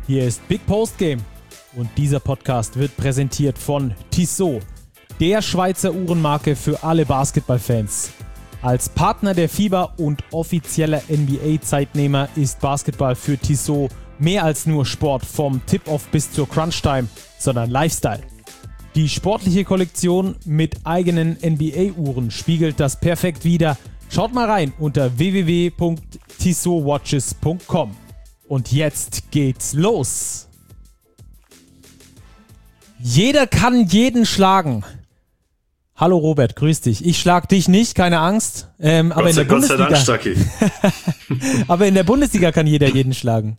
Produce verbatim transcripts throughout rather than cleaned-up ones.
Hier ist Big Post Game und dieser Podcast wird präsentiert von Tissot, der Schweizer Uhrenmarke für alle Basketballfans. Als Partner der FIBA und offizieller N B A-Zeitnehmer ist Basketball für Tissot mehr als nur Sport vom Tip-Off bis zur Crunch-Time, sondern Lifestyle. Die sportliche Kollektion mit eigenen N B A-Uhren spiegelt das perfekt wider. Schaut mal rein unter w w w punkt tissot watches punkt com. Und jetzt geht's los. Jeder kann jeden schlagen. Hallo Robert, grüß dich. Ich schlag dich nicht, keine Angst. Ähm, aber in der Gott sei Bundesliga, Dank, aber in der Bundesliga kann jeder jeden schlagen.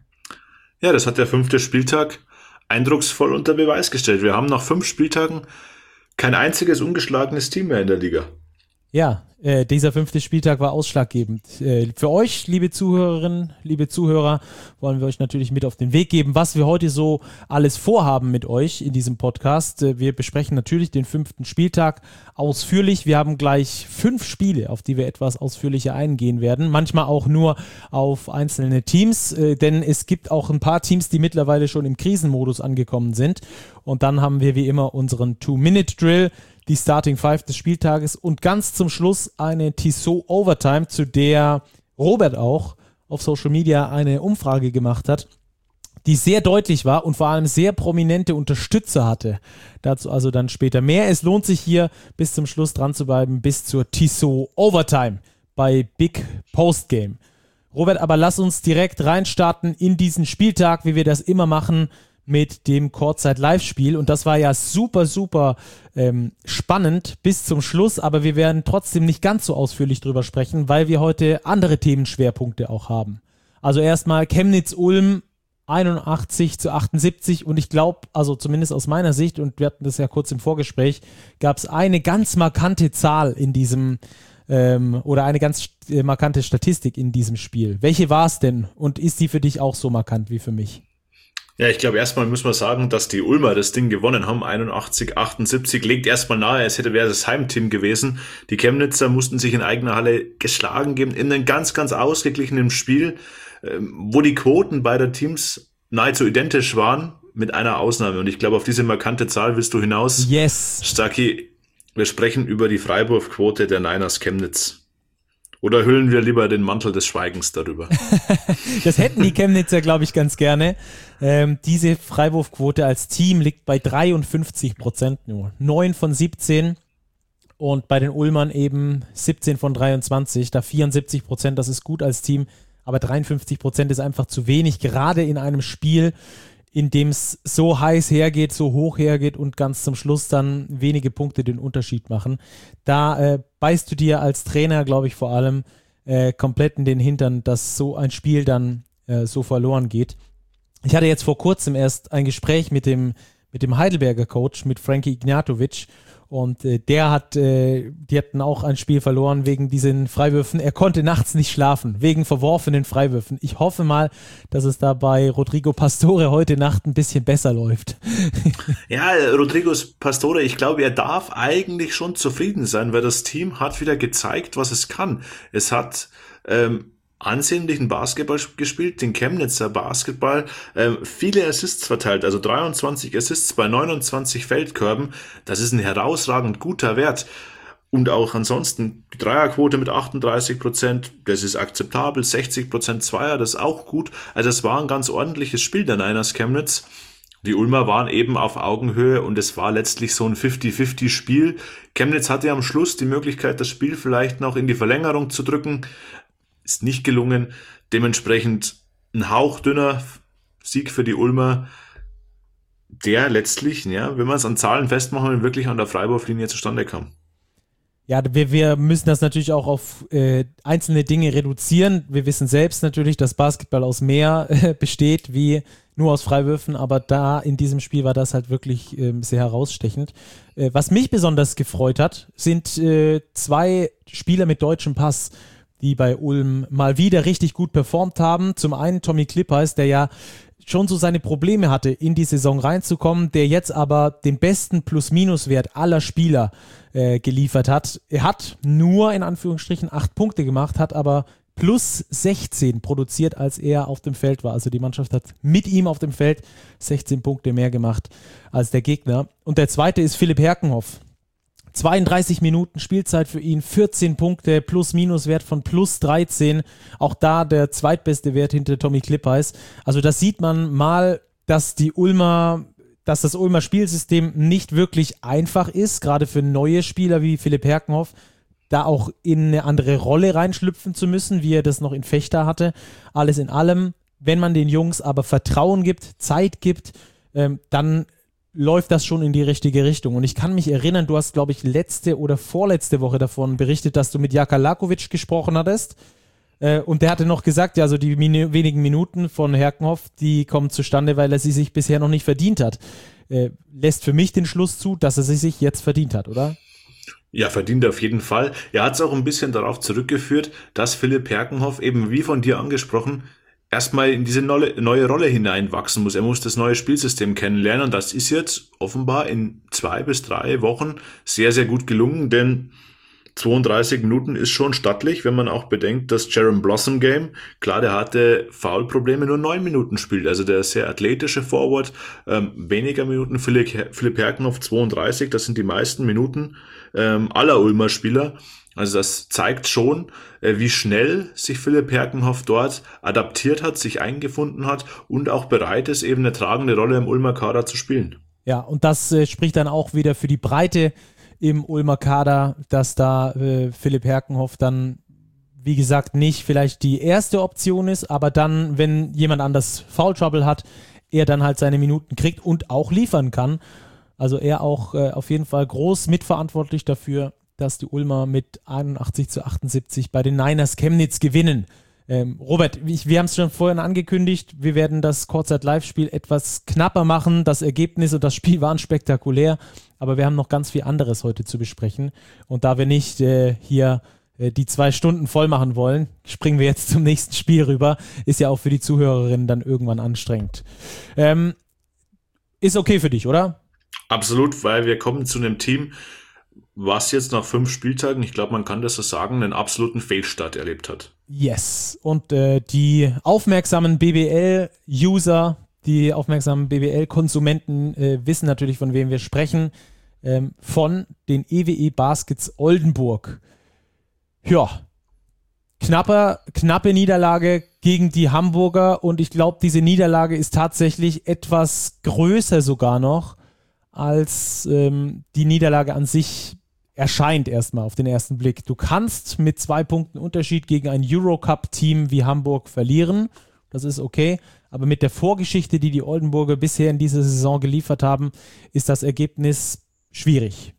Ja, das hat der fünfte Spieltag eindrucksvoll unter Beweis gestellt. Wir haben nach fünf Spieltagen kein einziges ungeschlagenes Team mehr in der Liga. Ja, äh, dieser fünfte Spieltag war ausschlaggebend. Äh, für euch, liebe Zuhörerinnen, liebe Zuhörer, wollen wir euch natürlich mit auf den Weg geben, was wir heute so alles vorhaben mit euch in diesem Podcast. Äh, wir besprechen natürlich den fünften Spieltag ausführlich. Wir haben gleich fünf Spiele, auf die wir etwas ausführlicher eingehen werden. Manchmal auch nur auf einzelne Teams, äh, denn es gibt auch ein paar Teams, die mittlerweile schon im Krisenmodus angekommen sind. Und dann haben wir wie immer unseren Two-Minute-Drill, die Starting Five des Spieltages und ganz zum Schluss eine Tissot Overtime, zu der Robert auch auf Social Media eine Umfrage gemacht hat, die sehr deutlich war und vor allem sehr prominente Unterstützer hatte. Dazu also dann später mehr. Es lohnt sich hier bis zum Schluss dran zu bleiben, bis zur Tissot Overtime bei Big Post Game. Robert, aber lass uns direkt reinstarten in diesen Spieltag, wie wir das immer machen, mit dem Kurzzeit-Live-Spiel. Und das war ja super, super ähm, spannend bis zum Schluss, aber wir werden trotzdem nicht ganz so ausführlich drüber sprechen, weil wir heute andere Themenschwerpunkte auch haben. Also erstmal Chemnitz-Ulm einundachtzig zu achtundsiebzig und ich glaube, also zumindest aus meiner Sicht, und wir hatten das ja kurz im Vorgespräch, gab es eine ganz markante Zahl in diesem ähm, oder eine ganz äh, markante Statistik in diesem Spiel. Welche war es denn und ist die für dich auch so markant wie für mich? Ja, ich glaube, erstmal muss man sagen, dass die Ulmer das Ding gewonnen haben. einundachtzig achtundsiebzig legt erstmal nahe, es hätte wäre das Heimteam gewesen. Die Chemnitzer mussten sich in eigener Halle geschlagen geben in einem ganz, ganz ausgeglichenen Spiel, wo die Quoten beider Teams nahezu identisch waren, mit einer Ausnahme. Und ich glaube, auf diese markante Zahl willst du hinaus. Yes. Stacki, wir sprechen über die Freiwurfquote der Niners Chemnitz. Oder hüllen wir lieber den Mantel des Schweigens darüber? Das hätten die Chemnitzer, glaube ich, ganz gerne. Ähm, diese Freiwurfquote als Team liegt bei dreiundfünfzig Prozent nur. neun von siebzehn und bei den Ulmern eben siebzehn von dreiundzwanzig. Da vierundsiebzig Prozent, das ist gut als Team, aber dreiundfünfzig Prozent ist einfach zu wenig, gerade in einem Spiel, in dem es so heiß hergeht, so hoch hergeht und ganz zum Schluss dann wenige Punkte den Unterschied machen. Da äh, beißt du dir als Trainer, glaube ich, vor allem äh, komplett in den Hintern, dass so ein Spiel dann äh, so verloren geht. Ich hatte jetzt vor kurzem erst ein Gespräch mit dem, mit dem Heidelberger Coach, mit Frankie Ignatovic, und äh, der hat, äh, die hatten auch ein Spiel verloren wegen diesen Freiwürfen. Er konnte nachts nicht schlafen, wegen verworfenen Freiwürfen. Ich hoffe mal, dass es da bei Rodrigo Pastore heute Nacht ein bisschen besser läuft. Ja, Rodrigo Pastore, ich glaube, er darf eigentlich schon zufrieden sein, weil das Team hat wieder gezeigt, was es kann. Es hat ähm, ansehnlichen Basketball gespielt, den Chemnitzer Basketball, ähm, viele Assists verteilt, also dreiundzwanzig Assists bei neunundzwanzig Feldkörben, das ist ein herausragend guter Wert. Und auch ansonsten die Dreierquote mit achtunddreißig Prozent, das ist akzeptabel, sechzig Prozent Zweier, das ist auch gut. Also es war ein ganz ordentliches Spiel der Niners Chemnitz. Die Ulmer waren eben auf Augenhöhe und es war letztlich so ein fünfzig fünfzig Spiel. Chemnitz hatte am Schluss die Möglichkeit, das Spiel vielleicht noch in die Verlängerung zu drücken. Ist nicht gelungen. Dementsprechend ein hauchdünner Sieg für die Ulmer, der letztlich, ja, wenn man es an Zahlen festmachen, wirklich an der Freiwurflinie zustande kam. Ja, wir, wir müssen das natürlich auch auf äh, einzelne Dinge reduzieren. Wir wissen selbst natürlich, dass Basketball aus mehr äh, besteht, wie nur aus Freiwürfen, aber da in diesem Spiel war das halt wirklich äh, sehr herausstechend. Äh, was mich besonders gefreut hat, sind äh, zwei Spieler mit deutschem Pass, die bei Ulm mal wieder richtig gut performt haben. Zum einen Tommy Klippers, der ja schon so seine Probleme hatte, in die Saison reinzukommen, der jetzt aber den besten Plus-Minus-Wert aller Spieler äh, geliefert hat. Er hat nur in Anführungsstrichen acht Punkte gemacht, hat aber plus sechzehn produziert, als er auf dem Feld war. Also die Mannschaft hat mit ihm auf dem Feld sechzehn Punkte mehr gemacht als der Gegner. Und der zweite ist Philipp Herkenhoff. zweiunddreißig Minuten Spielzeit für ihn, vierzehn Punkte, Plus-Minus-Wert von plus dreizehn. Auch da der zweitbeste Wert hinter Tommy Klippeis. Also das sieht man mal, dass die Ulmer, dass das Ulmer Spielsystem nicht wirklich einfach ist, gerade für neue Spieler wie Philipp Herkenhoff, da auch in eine andere Rolle reinschlüpfen zu müssen, wie er das noch in Vechta hatte. Alles in allem, wenn man den Jungs aber Vertrauen gibt, Zeit gibt, ähm, dann läuft das schon in die richtige Richtung. Und ich kann mich erinnern, du hast, glaube ich, letzte oder vorletzte Woche davon berichtet, dass du mit Jaka Lakovic gesprochen hattest. Äh, und der hatte noch gesagt, ja, also die min- wenigen Minuten von Herkenhoff, die kommen zustande, weil er sie sich bisher noch nicht verdient hat. Äh, lässt für mich den Schluss zu, dass er sie sich jetzt verdient hat, oder? Ja, verdient er auf jeden Fall. Er hat es auch ein bisschen darauf zurückgeführt, dass Philipp Herkenhoff eben, wie von dir angesprochen, erstmal in diese neue, neue Rolle hineinwachsen muss. Er muss das neue Spielsystem kennenlernen und das ist jetzt offenbar in zwei bis drei Wochen sehr, sehr gut gelungen, denn zweiunddreißig Minuten ist schon stattlich, wenn man auch bedenkt, dass Jaron Blossom Game, klar, der hatte Foulprobleme, nur neun Minuten spielt, also der sehr athletische Forward, ähm, weniger Minuten, Philipp, Philipp Herkenhoff zweiunddreißig, das sind die meisten Minuten ähm, aller Ulmer Spieler. Also das zeigt schon, äh, wie schnell sich Philipp Herkenhoff dort adaptiert hat, sich eingefunden hat und auch bereit ist, eben eine tragende Rolle im Ulmer Kader zu spielen. Ja, und das äh, spricht dann auch wieder für die Breite im Ulmer Kader, dass da äh, Philipp Herkenhoff dann, wie gesagt, nicht vielleicht die erste Option ist, aber dann, wenn jemand anders Foul Trouble hat, er dann halt seine Minuten kriegt und auch liefern kann. Also er auch äh, auf jeden Fall groß mitverantwortlich dafür, dass die Ulmer mit einundachtzig zu achtundsiebzig bei den Niners Chemnitz gewinnen. Ähm, Robert, ich, wir haben es schon vorhin angekündigt, wir werden das Kurzzeit-Live-Spiel etwas knapper machen. Das Ergebnis und das Spiel waren spektakulär, aber wir haben noch ganz viel anderes heute zu besprechen. Und da wir nicht äh, hier äh, die zwei Stunden voll machen wollen, springen wir jetzt zum nächsten Spiel rüber. Ist ja auch für die Zuhörerinnen dann irgendwann anstrengend. Ähm, ist okay für dich, oder? Absolut, weil wir kommen zu einem Team, was jetzt nach fünf Spieltagen, ich glaube, man kann das so sagen, einen absoluten Fehlstart erlebt hat. Yes. Und äh, die aufmerksamen B B L-User, die aufmerksamen B B L-Konsumenten äh, wissen natürlich, von wem wir sprechen. Ähm, von den E W E Baskets Oldenburg. Ja, knapper, knappe Niederlage gegen die Hamburger und ich glaube, diese Niederlage ist tatsächlich etwas größer sogar noch, als ähm, die Niederlage an sich erscheint erstmal auf den ersten Blick. Du kannst mit zwei Punkten Unterschied gegen ein Eurocup-Team wie Hamburg verlieren. Das ist okay. Aber mit der Vorgeschichte, die die Oldenburger bisher in dieser Saison geliefert haben, ist das Ergebnis schwierig.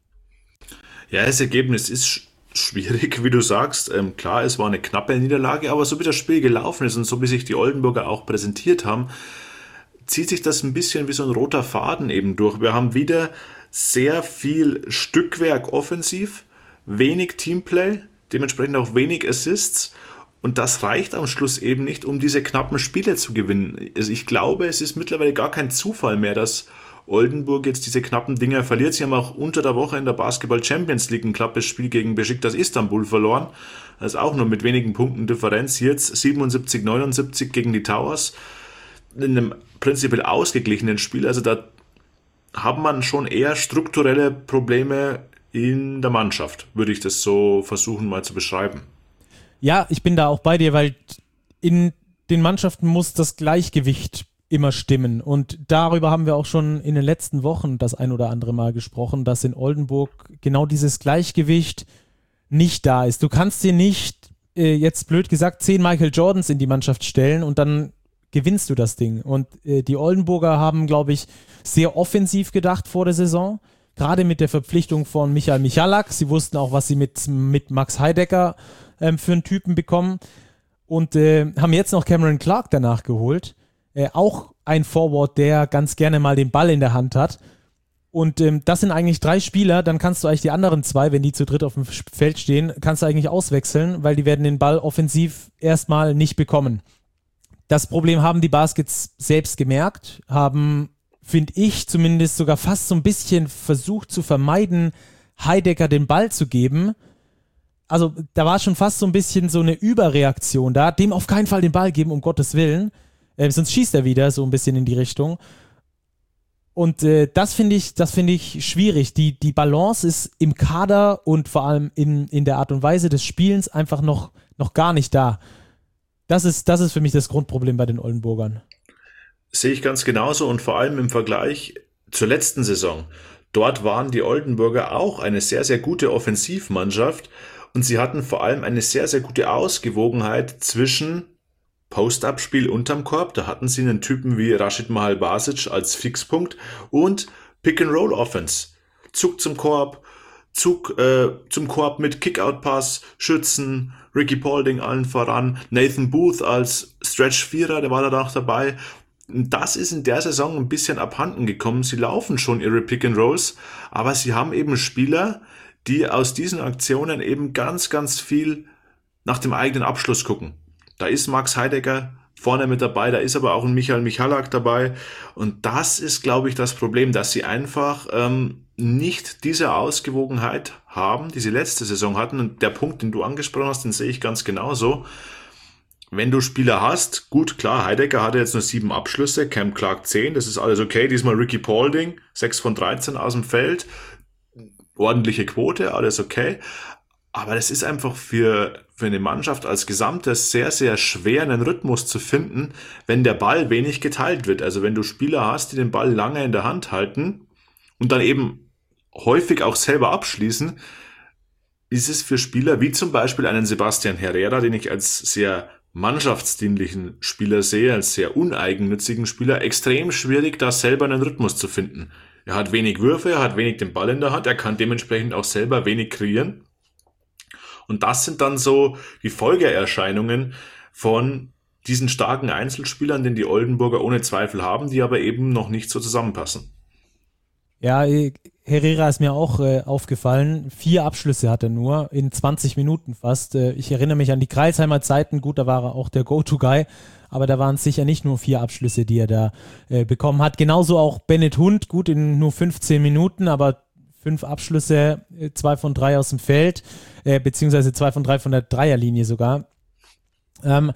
Ja, das Ergebnis ist sch- schwierig, wie du sagst. Ähm, klar, es war eine knappe Niederlage, aber so wie das Spiel gelaufen ist und so wie sich die Oldenburger auch präsentiert haben, zieht sich das ein bisschen wie so ein roter Faden eben durch. Wir haben wieder sehr viel Stückwerk offensiv, wenig Teamplay, dementsprechend auch wenig Assists und das reicht am Schluss eben nicht, um diese knappen Spiele zu gewinnen. Also ich glaube, es ist mittlerweile gar kein Zufall mehr, dass Oldenburg jetzt diese knappen Dinger verliert. Sie haben auch unter der Woche in der Basketball Champions League ein knappes Spiel gegen Besiktas Istanbul verloren. Das ist auch nur mit wenigen Punkten Differenz. Jetzt siebenundsiebzig neunundsiebzig gegen die Towers. In einem prinzipiell ausgeglichenen Spiel. Also da haben man schon eher strukturelle Probleme in der Mannschaft, würde ich das so versuchen mal zu beschreiben. Ja, ich bin da auch bei dir, weil in den Mannschaften muss das Gleichgewicht immer stimmen und darüber haben wir auch schon in den letzten Wochen das ein oder andere Mal gesprochen, dass in Oldenburg genau dieses Gleichgewicht nicht da ist. Du kannst dir nicht, äh, jetzt blöd gesagt, zehn Michael Jordans in die Mannschaft stellen und dann gewinnst du das Ding. Und äh, die Oldenburger haben, glaube ich, sehr offensiv gedacht vor der Saison. Gerade mit der Verpflichtung von Michael Michalak. Sie wussten auch, was sie mit, mit Max Heidecker ähm, für einen Typen bekommen. Und äh, haben jetzt noch Cameron Clark danach geholt. Äh, auch ein Forward, der ganz gerne mal den Ball in der Hand hat. Und ähm, das sind eigentlich drei Spieler. Dann kannst du eigentlich die anderen zwei, wenn die zu dritt auf dem Feld stehen, kannst du eigentlich auswechseln, weil die werden den Ball offensiv erstmal nicht bekommen. Das Problem haben die Baskets selbst gemerkt, haben, finde ich zumindest, sogar fast so ein bisschen versucht zu vermeiden, Heidecker den Ball zu geben. also da war schon fast so ein bisschen so eine Überreaktion da, dem auf keinen Fall den Ball geben, um Gottes Willen, äh, sonst schießt er wieder so ein bisschen in die Richtung. Und äh, das finde ich, das finde ich schwierig. Die, die Balance ist im Kader und vor allem in, in der Art und Weise des Spielens einfach noch, noch gar nicht da. Das ist, das ist für mich das Grundproblem bei den Oldenburgern. Sehe ich ganz genauso und vor allem im Vergleich zur letzten Saison. Dort waren die Oldenburger auch eine sehr, sehr gute Offensivmannschaft und sie hatten vor allem eine sehr, sehr gute Ausgewogenheit zwischen Post-Up-Spiel unterm Korb, da hatten sie einen Typen wie Rashid Mahal Basic als Fixpunkt und Pick-and-Roll-Offense. Zug zum Korb, Zug äh, zum Korb mit Kick-Out-Pass, Schützen, Ricky Paulding allen voran, Nathan Booth als Stretch-Vierer, der war da auch dabei. Das ist in der Saison ein bisschen abhanden gekommen. Sie laufen schon ihre Pick-and-Rolls, aber sie haben eben Spieler, die aus diesen Aktionen eben ganz, ganz viel nach dem eigenen Abschluss gucken. Da ist Max Heidegger vorne mit dabei, da ist aber auch ein Michael Michalak dabei. Und das ist, glaube ich, das Problem, dass sie einfach ähm, nicht diese Ausgewogenheit haben, die sie letzte Saison hatten. Und der Punkt, den du angesprochen hast, den sehe ich ganz genauso. Wenn du Spieler hast, gut, klar, Heidegger hatte jetzt nur sieben Abschlüsse, Cam Clark zehn, das ist alles okay. Diesmal Ricky Paulding, sechs von dreizehn aus dem Feld, ordentliche Quote, alles okay. Aber das ist einfach für, für eine Mannschaft als Gesamtes sehr, sehr schwer, einen Rhythmus zu finden, wenn der Ball wenig geteilt wird. Also wenn du Spieler hast, die den Ball lange in der Hand halten und dann eben häufig auch selber abschließen, ist es für Spieler wie zum Beispiel einen Sebastian Herrera, den ich als sehr mannschaftsdienlichen Spieler sehe, als sehr uneigennützigen Spieler, extrem schwierig, da selber einen Rhythmus zu finden. Er hat wenig Würfe, er hat wenig den Ball in der Hand, er kann dementsprechend auch selber wenig kreieren. Und das sind dann so die Folgeerscheinungen von diesen starken Einzelspielern, den die Oldenburger ohne Zweifel haben, die aber eben noch nicht so zusammenpassen. Ja, Herrera ist mir auch äh, aufgefallen. Vier Abschlüsse hat er nur, in zwanzig Minuten fast. Äh, ich erinnere mich an die Kreisheimer Zeiten. Gut, da war er auch der Go-To-Guy. Aber da waren es sicher nicht nur vier Abschlüsse, die er da äh, bekommen hat. Genauso auch Bennett Hund, gut in nur fünfzehn Minuten, aber fünf Abschlüsse, äh, zwei von drei aus dem Feld, äh, beziehungsweise zwei von drei von der Dreierlinie sogar. Ähm,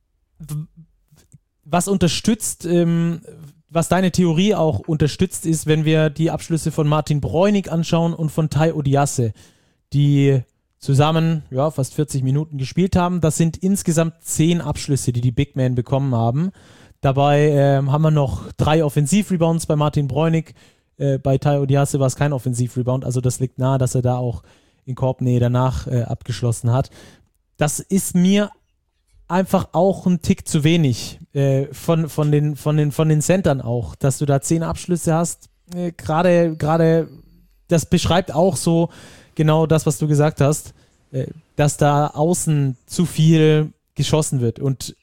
was unterstützt... Ähm, Was deine Theorie auch unterstützt, ist, wenn wir die Abschlüsse von Martin Bräunig anschauen und von Tai Odiasse, die zusammen ja, fast vierzig Minuten gespielt haben. Das sind insgesamt zehn Abschlüsse, die die Big Men bekommen haben. Dabei äh, haben wir noch drei Offensivrebounds bei Martin Bräunig. Äh, bei Tai Odiasse war es kein Offensivrebound, also das liegt nahe, dass er da auch in Korbnähe danach äh, abgeschlossen hat. Das ist mir einfach auch ein Tick zu wenig äh, von, von, den, von, den, von den Centern auch, dass du da zehn Abschlüsse hast. Äh, gerade, gerade, das beschreibt auch so genau das, was du gesagt hast, äh, dass da außen zu viel geschossen wird. Und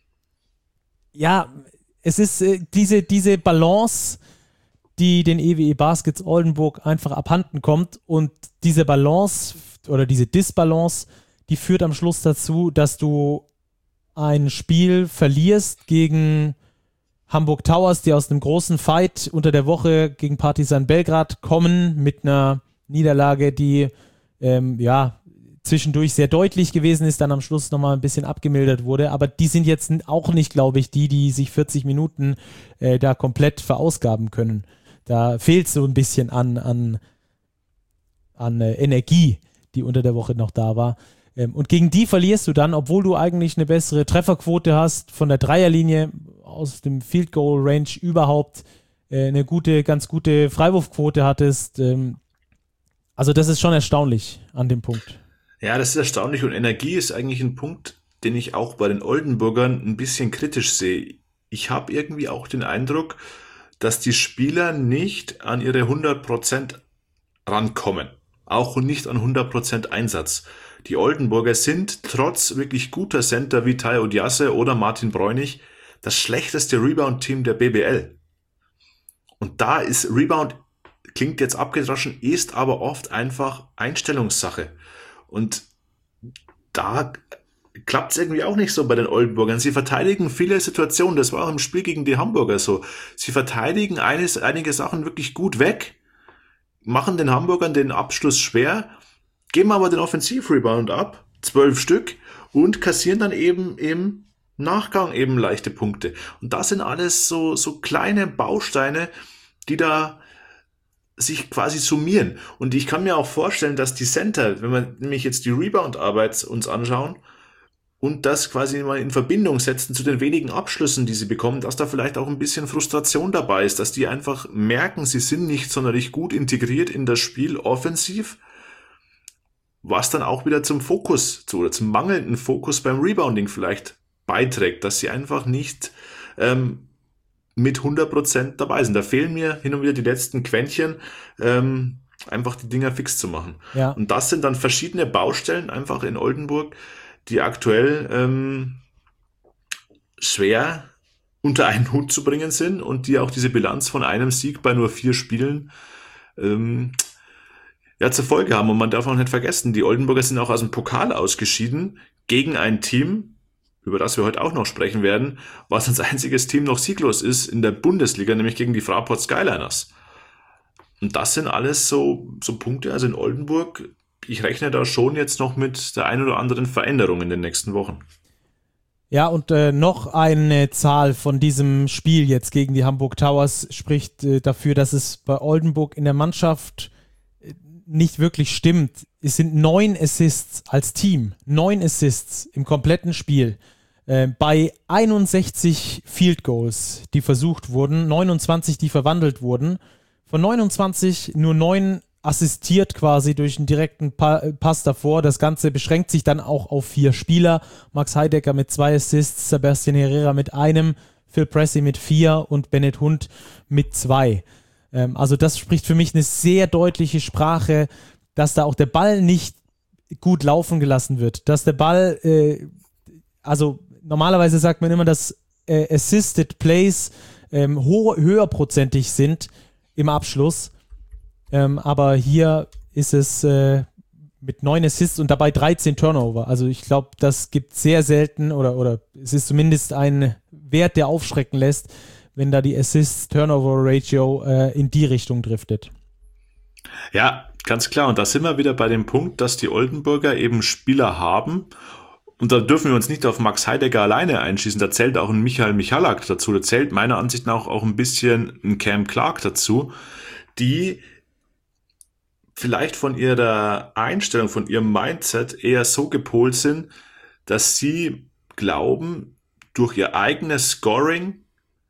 ja, es ist äh, diese, diese Balance, die den E W E Baskets Oldenburg einfach abhanden kommt. Und diese Balance oder diese Disbalance, die führt am Schluss dazu, dass du ein Spiel verlierst gegen Hamburg Towers, die aus einem großen Fight unter der Woche gegen Partizan Belgrad kommen, mit einer Niederlage, die ähm, ja zwischendurch sehr deutlich gewesen ist, dann am Schluss nochmal ein bisschen abgemildert wurde. Aber die sind jetzt auch nicht, glaube ich, die, die sich vierzig Minuten äh, da komplett verausgaben können. Da fehlt so ein bisschen an, an, an äh, Energie, die unter der Woche noch da war. Und gegen die verlierst du dann, obwohl du eigentlich eine bessere Trefferquote hast, von der Dreierlinie aus dem Field Goal Range überhaupt äh, eine gute, ganz gute Freiwurfquote hattest. Ähm, also das ist schon erstaunlich an dem Punkt. Ja, das ist erstaunlich und Energie ist eigentlich ein Punkt, den ich auch bei den Oldenburgern ein bisschen kritisch sehe. Ich habe irgendwie auch den Eindruck, dass die Spieler nicht an ihre hundert Prozent rankommen. Auch nicht an hundert Prozent Einsatz. Die Oldenburger sind trotz wirklich guter Center wie Tai Odiasse oder Martin Bräunig das schlechteste Rebound-Team der B B L. Und da ist Rebound, klingt jetzt abgedroschen, ist aber oft einfach Einstellungssache. Und da klappt es irgendwie auch nicht so bei den Oldenburgern. Sie verteidigen viele Situationen, das war auch im Spiel gegen die Hamburger so. Sie verteidigen eines, einige Sachen wirklich gut weg, machen den Hamburgern den Abschluss schwer, geben aber den Offensiv-Rebound ab, zwölf Stück, und kassieren dann eben im Nachgang eben leichte Punkte. Und das sind alles so, so kleine Bausteine, die da sich quasi summieren. Und ich kann mir auch vorstellen, dass die Center, wenn wir nämlich jetzt die Rebound-Arbeit uns anschauen und das quasi mal in Verbindung setzen zu den wenigen Abschlüssen, die sie bekommen, dass da vielleicht auch ein bisschen Frustration dabei ist, dass die einfach merken, sie sind nicht sonderlich gut integriert in das Spiel offensiv, was dann auch wieder zum Fokus, zu, oder zum mangelnden Fokus beim Rebounding vielleicht beiträgt, dass sie einfach nicht ähm, mit hundert Prozent dabei sind. Da fehlen mir hin und wieder die letzten Quäntchen, ähm, einfach die Dinger fix zu machen. Ja. Und das sind dann verschiedene Baustellen einfach in Oldenburg, die aktuell ähm, schwer unter einen Hut zu bringen sind und die auch diese Bilanz von einem Sieg bei nur vier Spielen ähm, ja, zur Folge haben. Und man darf auch nicht vergessen, die Oldenburger sind auch aus dem Pokal ausgeschieden gegen ein Team, über das wir heute auch noch sprechen werden, was als einziges Team noch sieglos ist in der Bundesliga, nämlich gegen die Fraport Skyliners. Und das sind alles so, so Punkte, also in Oldenburg, ich rechne da schon jetzt noch mit der ein oder anderen Veränderung in den nächsten Wochen. Ja, und äh, noch eine Zahl von diesem Spiel jetzt gegen die Hamburg Towers spricht äh, dafür, dass es bei Oldenburg in der Mannschaft äh, nicht wirklich stimmt. Es sind neun Assists als Team, neun Assists im kompletten Spiel. Äh, bei einundsechzig Field Goals, die versucht wurden, neunundzwanzig, die verwandelt wurden. Von neunundzwanzig nur neun assistiert quasi durch einen direkten pa- Pass davor. Das Ganze beschränkt sich dann auch auf vier Spieler. Max Heidecker mit zwei Assists, Sebastian Herrera mit einem, Phil Pressey mit vier und Bennett Hund mit zwei. Ähm, also das spricht für mich eine sehr deutliche Sprache, dass da auch der Ball nicht gut laufen gelassen wird. Dass der Ball, äh, also normalerweise sagt man immer, dass äh, Assisted Plays ähm, ho- höherprozentig sind im Abschluss. Ähm, aber hier ist es äh, mit neun Assists und dabei dreizehn Turnover. Also ich glaube, das gibt sehr selten oder, oder es ist zumindest ein Wert, der aufschrecken lässt, wenn da die Assist-Turnover-Ratio äh, in die Richtung driftet. Ja, ganz klar. Und da sind wir wieder bei dem Punkt, dass die Oldenburger eben Spieler haben. Und da dürfen wir uns nicht auf Max Heidecker alleine einschießen. Da zählt auch ein Michael Michalak dazu. Da zählt meiner Ansicht nach auch ein bisschen ein Cam Clark dazu, die vielleicht von ihrer Einstellung, von ihrem Mindset eher so gepolt sind, dass sie glauben, durch ihr eigenes Scoring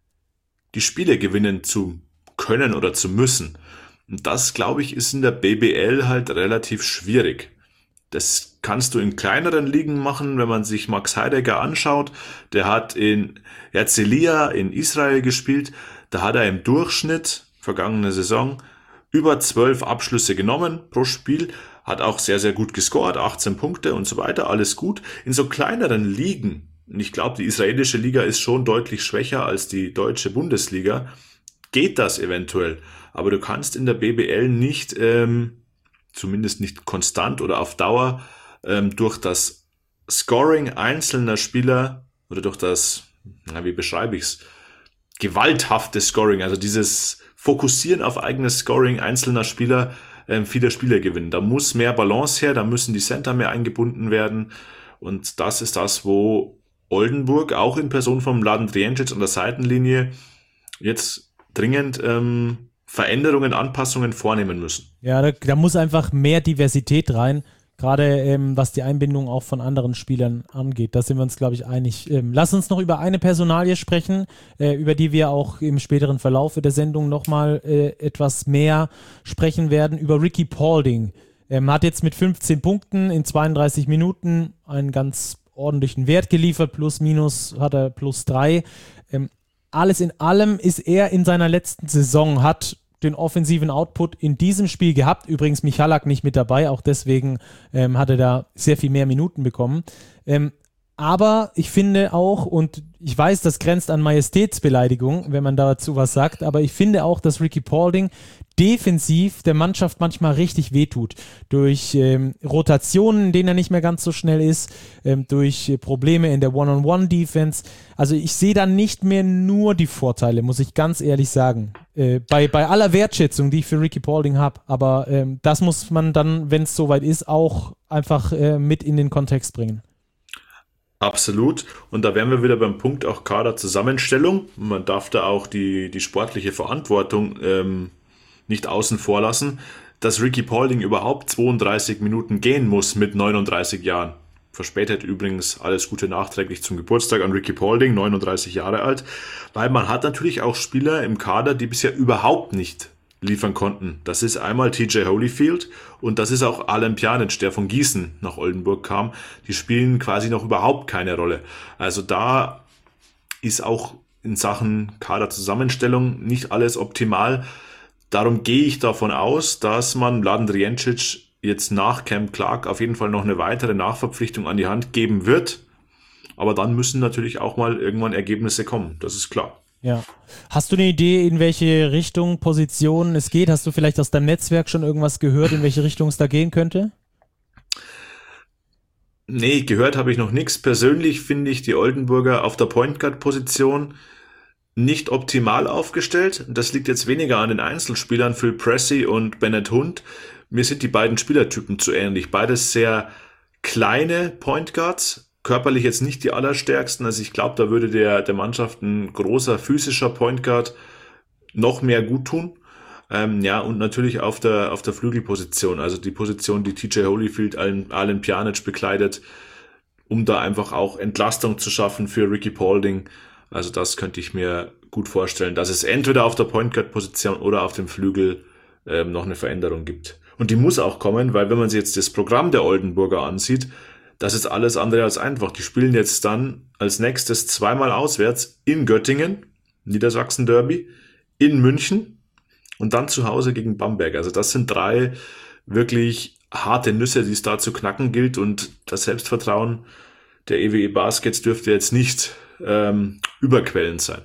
die Spiele gewinnen zu können oder zu müssen. Und das, glaube ich, ist in der B B L halt relativ schwierig. Das kannst du in kleineren Ligen machen, wenn man sich Max Heidecker anschaut. Der hat in Herzliya in Israel gespielt. Da hat er im Durchschnitt, vergangene Saison, über zwölf Abschlüsse genommen pro Spiel, hat auch sehr, sehr gut gescored, achtzehn Punkte und so weiter, alles gut. In so kleineren Ligen, und ich glaube, die israelische Liga ist schon deutlich schwächer als die deutsche Bundesliga, geht das eventuell. Aber du kannst in der B B L nicht, ähm, zumindest nicht konstant oder auf Dauer, ähm, durch das Scoring einzelner Spieler oder durch das, na, wie beschreibe ich's, gewalthafte Scoring, also dieses Fokussieren auf eigenes Scoring einzelner Spieler, ähm, viele Spiele gewinnen. Da muss mehr Balance her, da müssen die Center mehr eingebunden werden und das ist das, wo Oldenburg auch in Person von Mladen Drijancic an der Seitenlinie jetzt dringend ähm, Veränderungen, Anpassungen vornehmen müssen. Ja, da, da muss einfach mehr Diversität rein, gerade ähm, was die Einbindung auch von anderen Spielern angeht. Da sind wir uns, glaube ich, einig. Ähm, lass uns noch über eine Personalie sprechen, äh, über die wir auch im späteren Verlauf der Sendung nochmal äh, etwas mehr sprechen werden, über Ricky Paulding. Ähm, hat jetzt mit fünfzehn Punkten in zweiunddreißig Minuten einen ganz ordentlichen Wert geliefert, plus minus hat er plus drei. Ähm, alles in allem ist er in seiner letzten Saison, hat den offensiven Output in diesem Spiel gehabt. Übrigens Michalak nicht mit dabei, auch deswegen ähm, hat er da sehr viel mehr Minuten bekommen. Ähm, aber ich finde auch, und ich weiß, das grenzt an Majestätsbeleidigung, wenn man dazu was sagt, aber ich finde auch, dass Ricky Paulding defensiv der Mannschaft manchmal richtig wehtut. Durch ähm, Rotationen, in denen er nicht mehr ganz so schnell ist, ähm, durch äh, Probleme in der One-on-One-Defense. Also ich sehe da nicht mehr nur die Vorteile, muss ich ganz ehrlich sagen. Äh, bei, bei aller Wertschätzung, die ich für Ricky Paulding habe. Aber ähm, das muss man dann, wenn es soweit ist, auch einfach äh, mit in den Kontext bringen. Absolut. Und da wären wir wieder beim Punkt auch Kaderzusammenstellung. Man darf da auch die, die sportliche Verantwortung ähm, nicht außen vor lassen, dass Ricky Paulding überhaupt zweiunddreißig Minuten gehen muss mit neununddreißig Jahren. Verspätet übrigens alles Gute nachträglich zum Geburtstag an Ricky Paulding, neununddreißig Jahre alt. Weil man hat natürlich auch Spieler im Kader, die bisher überhaupt nicht liefern konnten. Das ist einmal T J Holyfield und das ist auch Alen Pjanic, der von Gießen nach Oldenburg kam. Die spielen quasi noch überhaupt keine Rolle. Also da ist auch in Sachen Kaderzusammenstellung nicht alles optimal. Darum gehe ich davon aus, dass man Mladen Drijancic jetzt nach Cam Clark auf jeden Fall noch eine weitere Nachverpflichtung an die Hand geben wird. Aber dann müssen natürlich auch mal irgendwann Ergebnisse kommen. Das ist klar. Ja. Hast du eine Idee, in welche Richtung, Position es geht? Hast du vielleicht aus deinem Netzwerk schon irgendwas gehört, in welche Richtung es da gehen könnte? Nee, gehört habe ich noch nichts. Persönlich finde ich die Oldenburger auf der Point Guard Position nicht optimal aufgestellt. Das liegt jetzt weniger an den Einzelspielern Phil Pressey und Bennett Hunt. Mir sind die beiden Spielertypen zu ähnlich. Beides sehr kleine Point Guards, körperlich jetzt nicht die allerstärksten. Also ich glaube, da würde der, der Mannschaft ein großer physischer Point Guard noch mehr gut tun. Ähm, ja, und natürlich auf der, auf der Flügelposition, also die Position, die T J Holyfield, Alen, Alen Pjanic bekleidet, um da einfach auch Entlastung zu schaffen für Ricky Paulding. Also das könnte ich mir gut vorstellen, dass es entweder auf der Point Guard Position oder auf dem Flügel ähm, noch eine Veränderung gibt. Und die muss auch kommen, weil wenn man sich jetzt das Programm der Oldenburger ansieht, das ist alles andere als einfach. Die spielen jetzt dann als nächstes zweimal auswärts in Göttingen, Niedersachsen Derby, in München und dann zu Hause gegen Bamberg. Also das sind drei wirklich harte Nüsse, die es da zu knacken gilt, und das Selbstvertrauen der E W E Baskets dürfte jetzt nicht ähm, überquellend sein.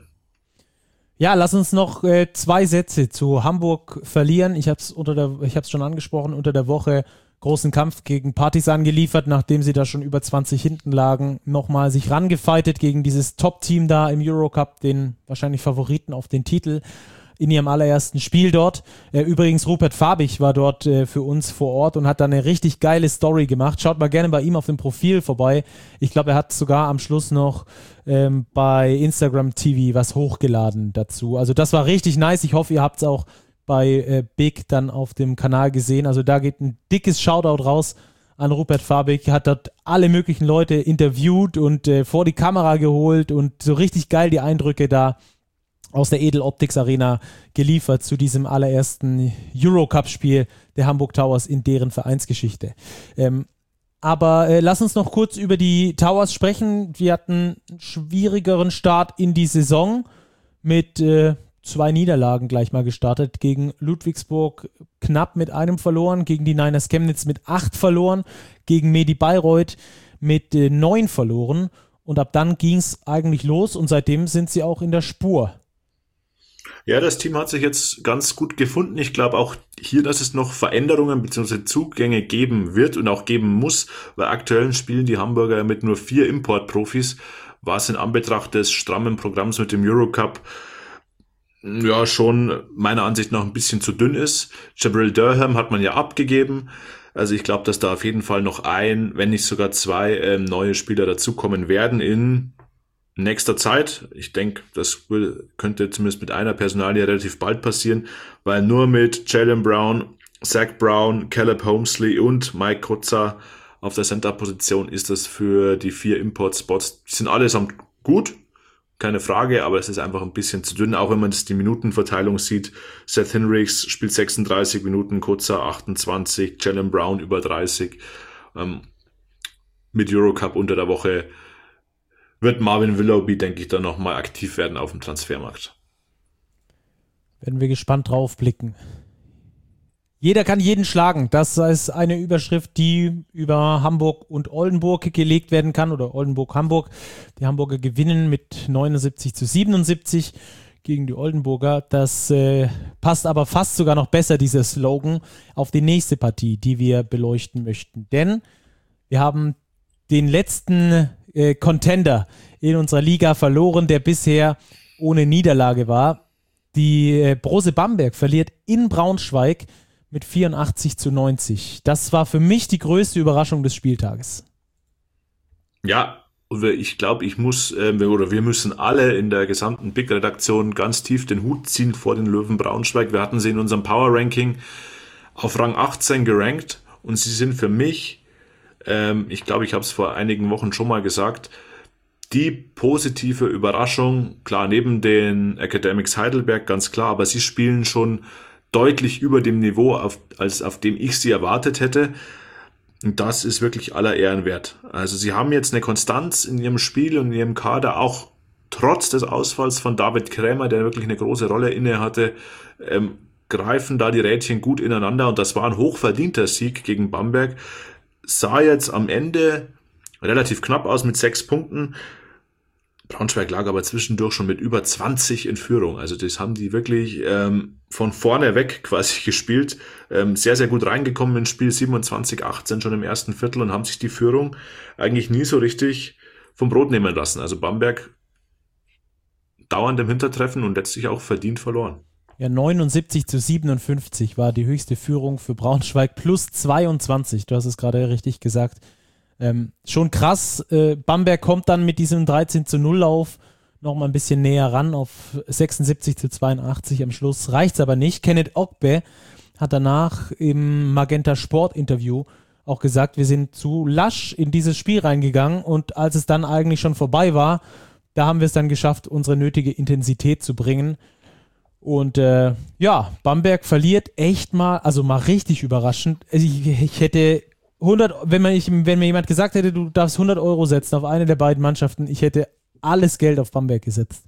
Ja, lass uns noch äh, zwei Sätze zu Hamburg verlieren. Ich habe es unter der, ich habe es schon angesprochen, unter der Woche großen Kampf gegen Partizan geliefert, nachdem sie da schon über zwanzig hinten lagen, nochmal sich rangefightet gegen dieses Top-Team da im Eurocup, den wahrscheinlich Favoriten auf den Titel in ihrem allerersten Spiel dort. Äh, übrigens, Rupert Fabich war dort äh, für uns vor Ort und hat da eine richtig geile Story gemacht. Schaut mal gerne bei ihm auf dem Profil vorbei. Ich glaube, er hat sogar am Schluss noch ähm, bei Instagram T V was hochgeladen dazu. Also das war richtig nice. Ich hoffe, ihr habt es auch bei äh, Big dann auf dem Kanal gesehen. Also da geht ein dickes Shoutout raus an Rupert Fabich. Hat dort alle möglichen Leute interviewt und äh, vor die Kamera geholt und so richtig geil die Eindrücke da aus der Edel Optics Arena geliefert zu diesem allerersten Eurocup-Spiel der Hamburg Towers in deren Vereinsgeschichte. Ähm, aber äh, lass uns noch kurz über die Towers sprechen. Wir hatten einen schwierigeren Start in die Saison mit äh, zwei Niederlagen gleich mal gestartet. Gegen Ludwigsburg knapp mit einem verloren, gegen die Niners Chemnitz mit acht verloren, gegen Medi Bayreuth mit äh, neun verloren. Und ab dann ging es eigentlich los und seitdem sind sie auch in der Spur. Ja, das Team hat sich jetzt ganz gut gefunden. Ich glaube auch hier, dass es noch Veränderungen bzw. Zugänge geben wird und auch geben muss, weil aktuell spielen die Hamburger mit nur vier Importprofis, was in Anbetracht des strammen Programms mit dem Eurocup ja schon meiner Ansicht nach ein bisschen zu dünn ist. Jabril Durham hat man ja abgegeben. Also ich glaube, dass da auf jeden Fall noch ein, wenn nicht sogar zwei ähm, neue Spieler dazukommen werden in nächster Zeit. Ich denke, das könnte zumindest mit einer Personalie relativ bald passieren, weil nur mit Jalen Brown, Zach Brown, Caleb Holmesley und Mike Kotzer auf der Center-Position ist das für die vier Import-Spots. Die sind allesamt gut, keine Frage, aber es ist einfach ein bisschen zu dünn, auch wenn man das die Minutenverteilung sieht. Seth Hinrichs spielt sechsunddreißig Minuten, Kotzer achtundzwanzig, Jalen Brown über dreißig. Ähm, mit Eurocup unter der Woche wird Marvin Willoughby, denke ich, dann nochmal aktiv werden auf dem Transfermarkt. Werden wir gespannt drauf blicken. Jeder kann jeden schlagen. Das ist eine Überschrift, die über Hamburg und Oldenburg gelegt werden kann oder Oldenburg-Hamburg. Die Hamburger gewinnen mit neunundsiebzig zu siebenundsiebzig gegen die Oldenburger. Das äh, passt aber fast sogar noch besser, dieser Slogan, auf die nächste Partie, die wir beleuchten möchten. Denn wir haben den letzten äh, Contender in unserer Liga verloren, der bisher ohne Niederlage war. Die äh, Brose Bamberg verliert in Braunschweig mit vierundachtzig zu neunzig. Das war für mich die größte Überraschung des Spieltages. Ja, ich glaube, ich muss, äh, oder wir müssen alle in der gesamten Big-Redaktion ganz tief den Hut ziehen vor den Löwen Braunschweig. Wir hatten sie in unserem Power-Ranking auf Rang achtzehn gerankt und sie sind für mich, ähm, ich glaube, ich habe es vor einigen Wochen schon mal gesagt, die positive Überraschung, klar, neben den Academics Heidelberg, ganz klar, aber sie spielen schon deutlich über dem Niveau, auf, als auf dem ich sie erwartet hätte. Und das ist wirklich aller Ehren wert. Also sie haben jetzt eine Konstanz in ihrem Spiel und in ihrem Kader, auch trotz des Ausfalls von David Krämer, der wirklich eine große Rolle inne hatte, ähm, greifen da die Rädchen gut ineinander und das war ein hochverdienter Sieg gegen Bamberg. Sah jetzt am Ende relativ knapp aus mit sechs Punkten. Braunschweig lag aber zwischendurch schon mit über zwanzig in Führung. Also das haben die wirklich ähm, von vorne weg quasi gespielt. Ähm, sehr, sehr gut reingekommen ins Spiel, siebenundzwanzig achtzehn schon im ersten Viertel und haben sich die Führung eigentlich nie so richtig vom Brot nehmen lassen. Also Bamberg dauernd im Hintertreffen und letztlich auch verdient verloren. Ja, neunundsiebzig zu siebenundfünfzig war die höchste Führung für Braunschweig plus zweiundzwanzig. Du hast es gerade richtig gesagt. Ähm, schon krass, äh, Bamberg kommt dann mit diesem dreizehn zu null Lauf noch mal ein bisschen näher ran auf sechsundsiebzig zu zweiundachtzig am Schluss. Reicht's aber nicht. Kenneth Ogbe hat danach im Magenta Sport Interview auch gesagt, wir sind zu lasch in dieses Spiel reingegangen und als es dann eigentlich schon vorbei war, da haben wir es dann geschafft, unsere nötige Intensität zu bringen. Und äh, ja, Bamberg verliert echt mal, also mal richtig überraschend. Ich, ich hätte hundert, wenn, man, ich, wenn mir jemand gesagt hätte, du darfst hundert Euro setzen auf eine der beiden Mannschaften, ich hätte alles Geld auf Bamberg gesetzt.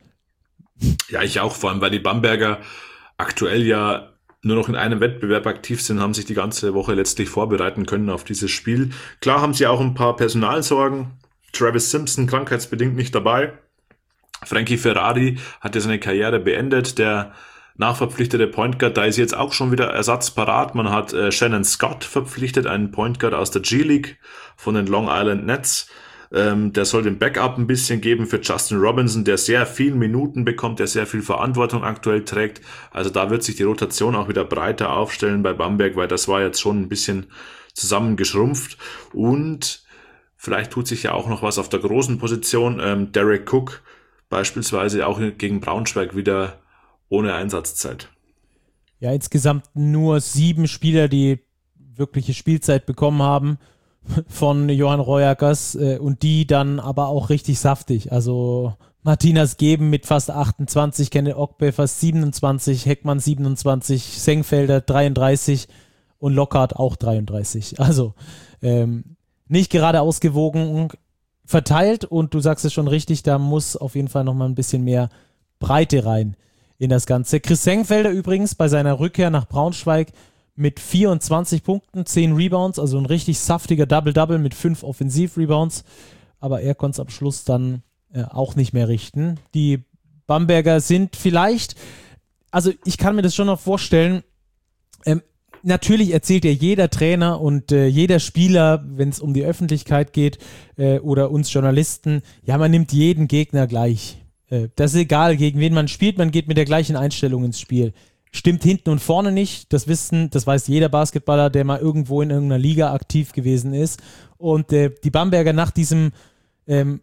Ja, ich auch, vor allem, weil die Bamberger aktuell ja nur noch in einem Wettbewerb aktiv sind, haben sich die ganze Woche letztlich vorbereiten können auf dieses Spiel. Klar haben sie auch ein paar Personalsorgen. Travis Simpson krankheitsbedingt nicht dabei. Frankie Ferrari hat ja seine Karriere beendet. Der nachverpflichtete Point Guard, da ist jetzt auch schon wieder Ersatz parat. Man hat äh, Shannon Scott verpflichtet, einen Point Guard aus der G-League von den Long Island Nets. Ähm, der soll den Backup ein bisschen geben für Justin Robinson, der sehr viel Minuten bekommt, der sehr viel Verantwortung aktuell trägt. Also da wird sich die Rotation auch wieder breiter aufstellen bei Bamberg, weil das war jetzt schon ein bisschen zusammengeschrumpft. Und vielleicht tut sich ja auch noch was auf der großen Position. Ähm, Derek Cook beispielsweise auch gegen Braunschweig wieder ohne Einsatzzeit. Ja, insgesamt nur sieben Spieler, die wirkliche Spielzeit bekommen haben von Johann Royackers äh, und die dann aber auch richtig saftig. Also Martinas Geben mit fast achtundzwanzig, Kenneth Ogbe fast siebenundzwanzig, Heckmann siebenundzwanzig, Sengfelder dreiunddreißig und Lockhart auch dreiunddreißig. Also ähm, nicht gerade ausgewogen verteilt und du sagst es schon richtig, da muss auf jeden Fall nochmal ein bisschen mehr Breite rein in das Ganze. Chris Sengfelder übrigens bei seiner Rückkehr nach Braunschweig mit vierundzwanzig Punkten, zehn Rebounds, also ein richtig saftiger Double-Double mit fünf Offensiv-Rebounds, aber er konnte es am Schluss dann äh, auch nicht mehr richten. Die Bamberger sind vielleicht, also ich kann mir das schon noch vorstellen, ähm, natürlich erzählt ja jeder Trainer und äh, jeder Spieler, wenn es um die Öffentlichkeit geht äh, oder uns Journalisten, ja, man nimmt jeden Gegner gleich. Äh, das ist egal, gegen wen man spielt, man geht mit der gleichen Einstellung ins Spiel. Stimmt hinten und vorne nicht, das wissen, das weiß jeder Basketballer, der mal irgendwo in irgendeiner Liga aktiv gewesen ist. Und äh, die Bamberger nach diesem ähm,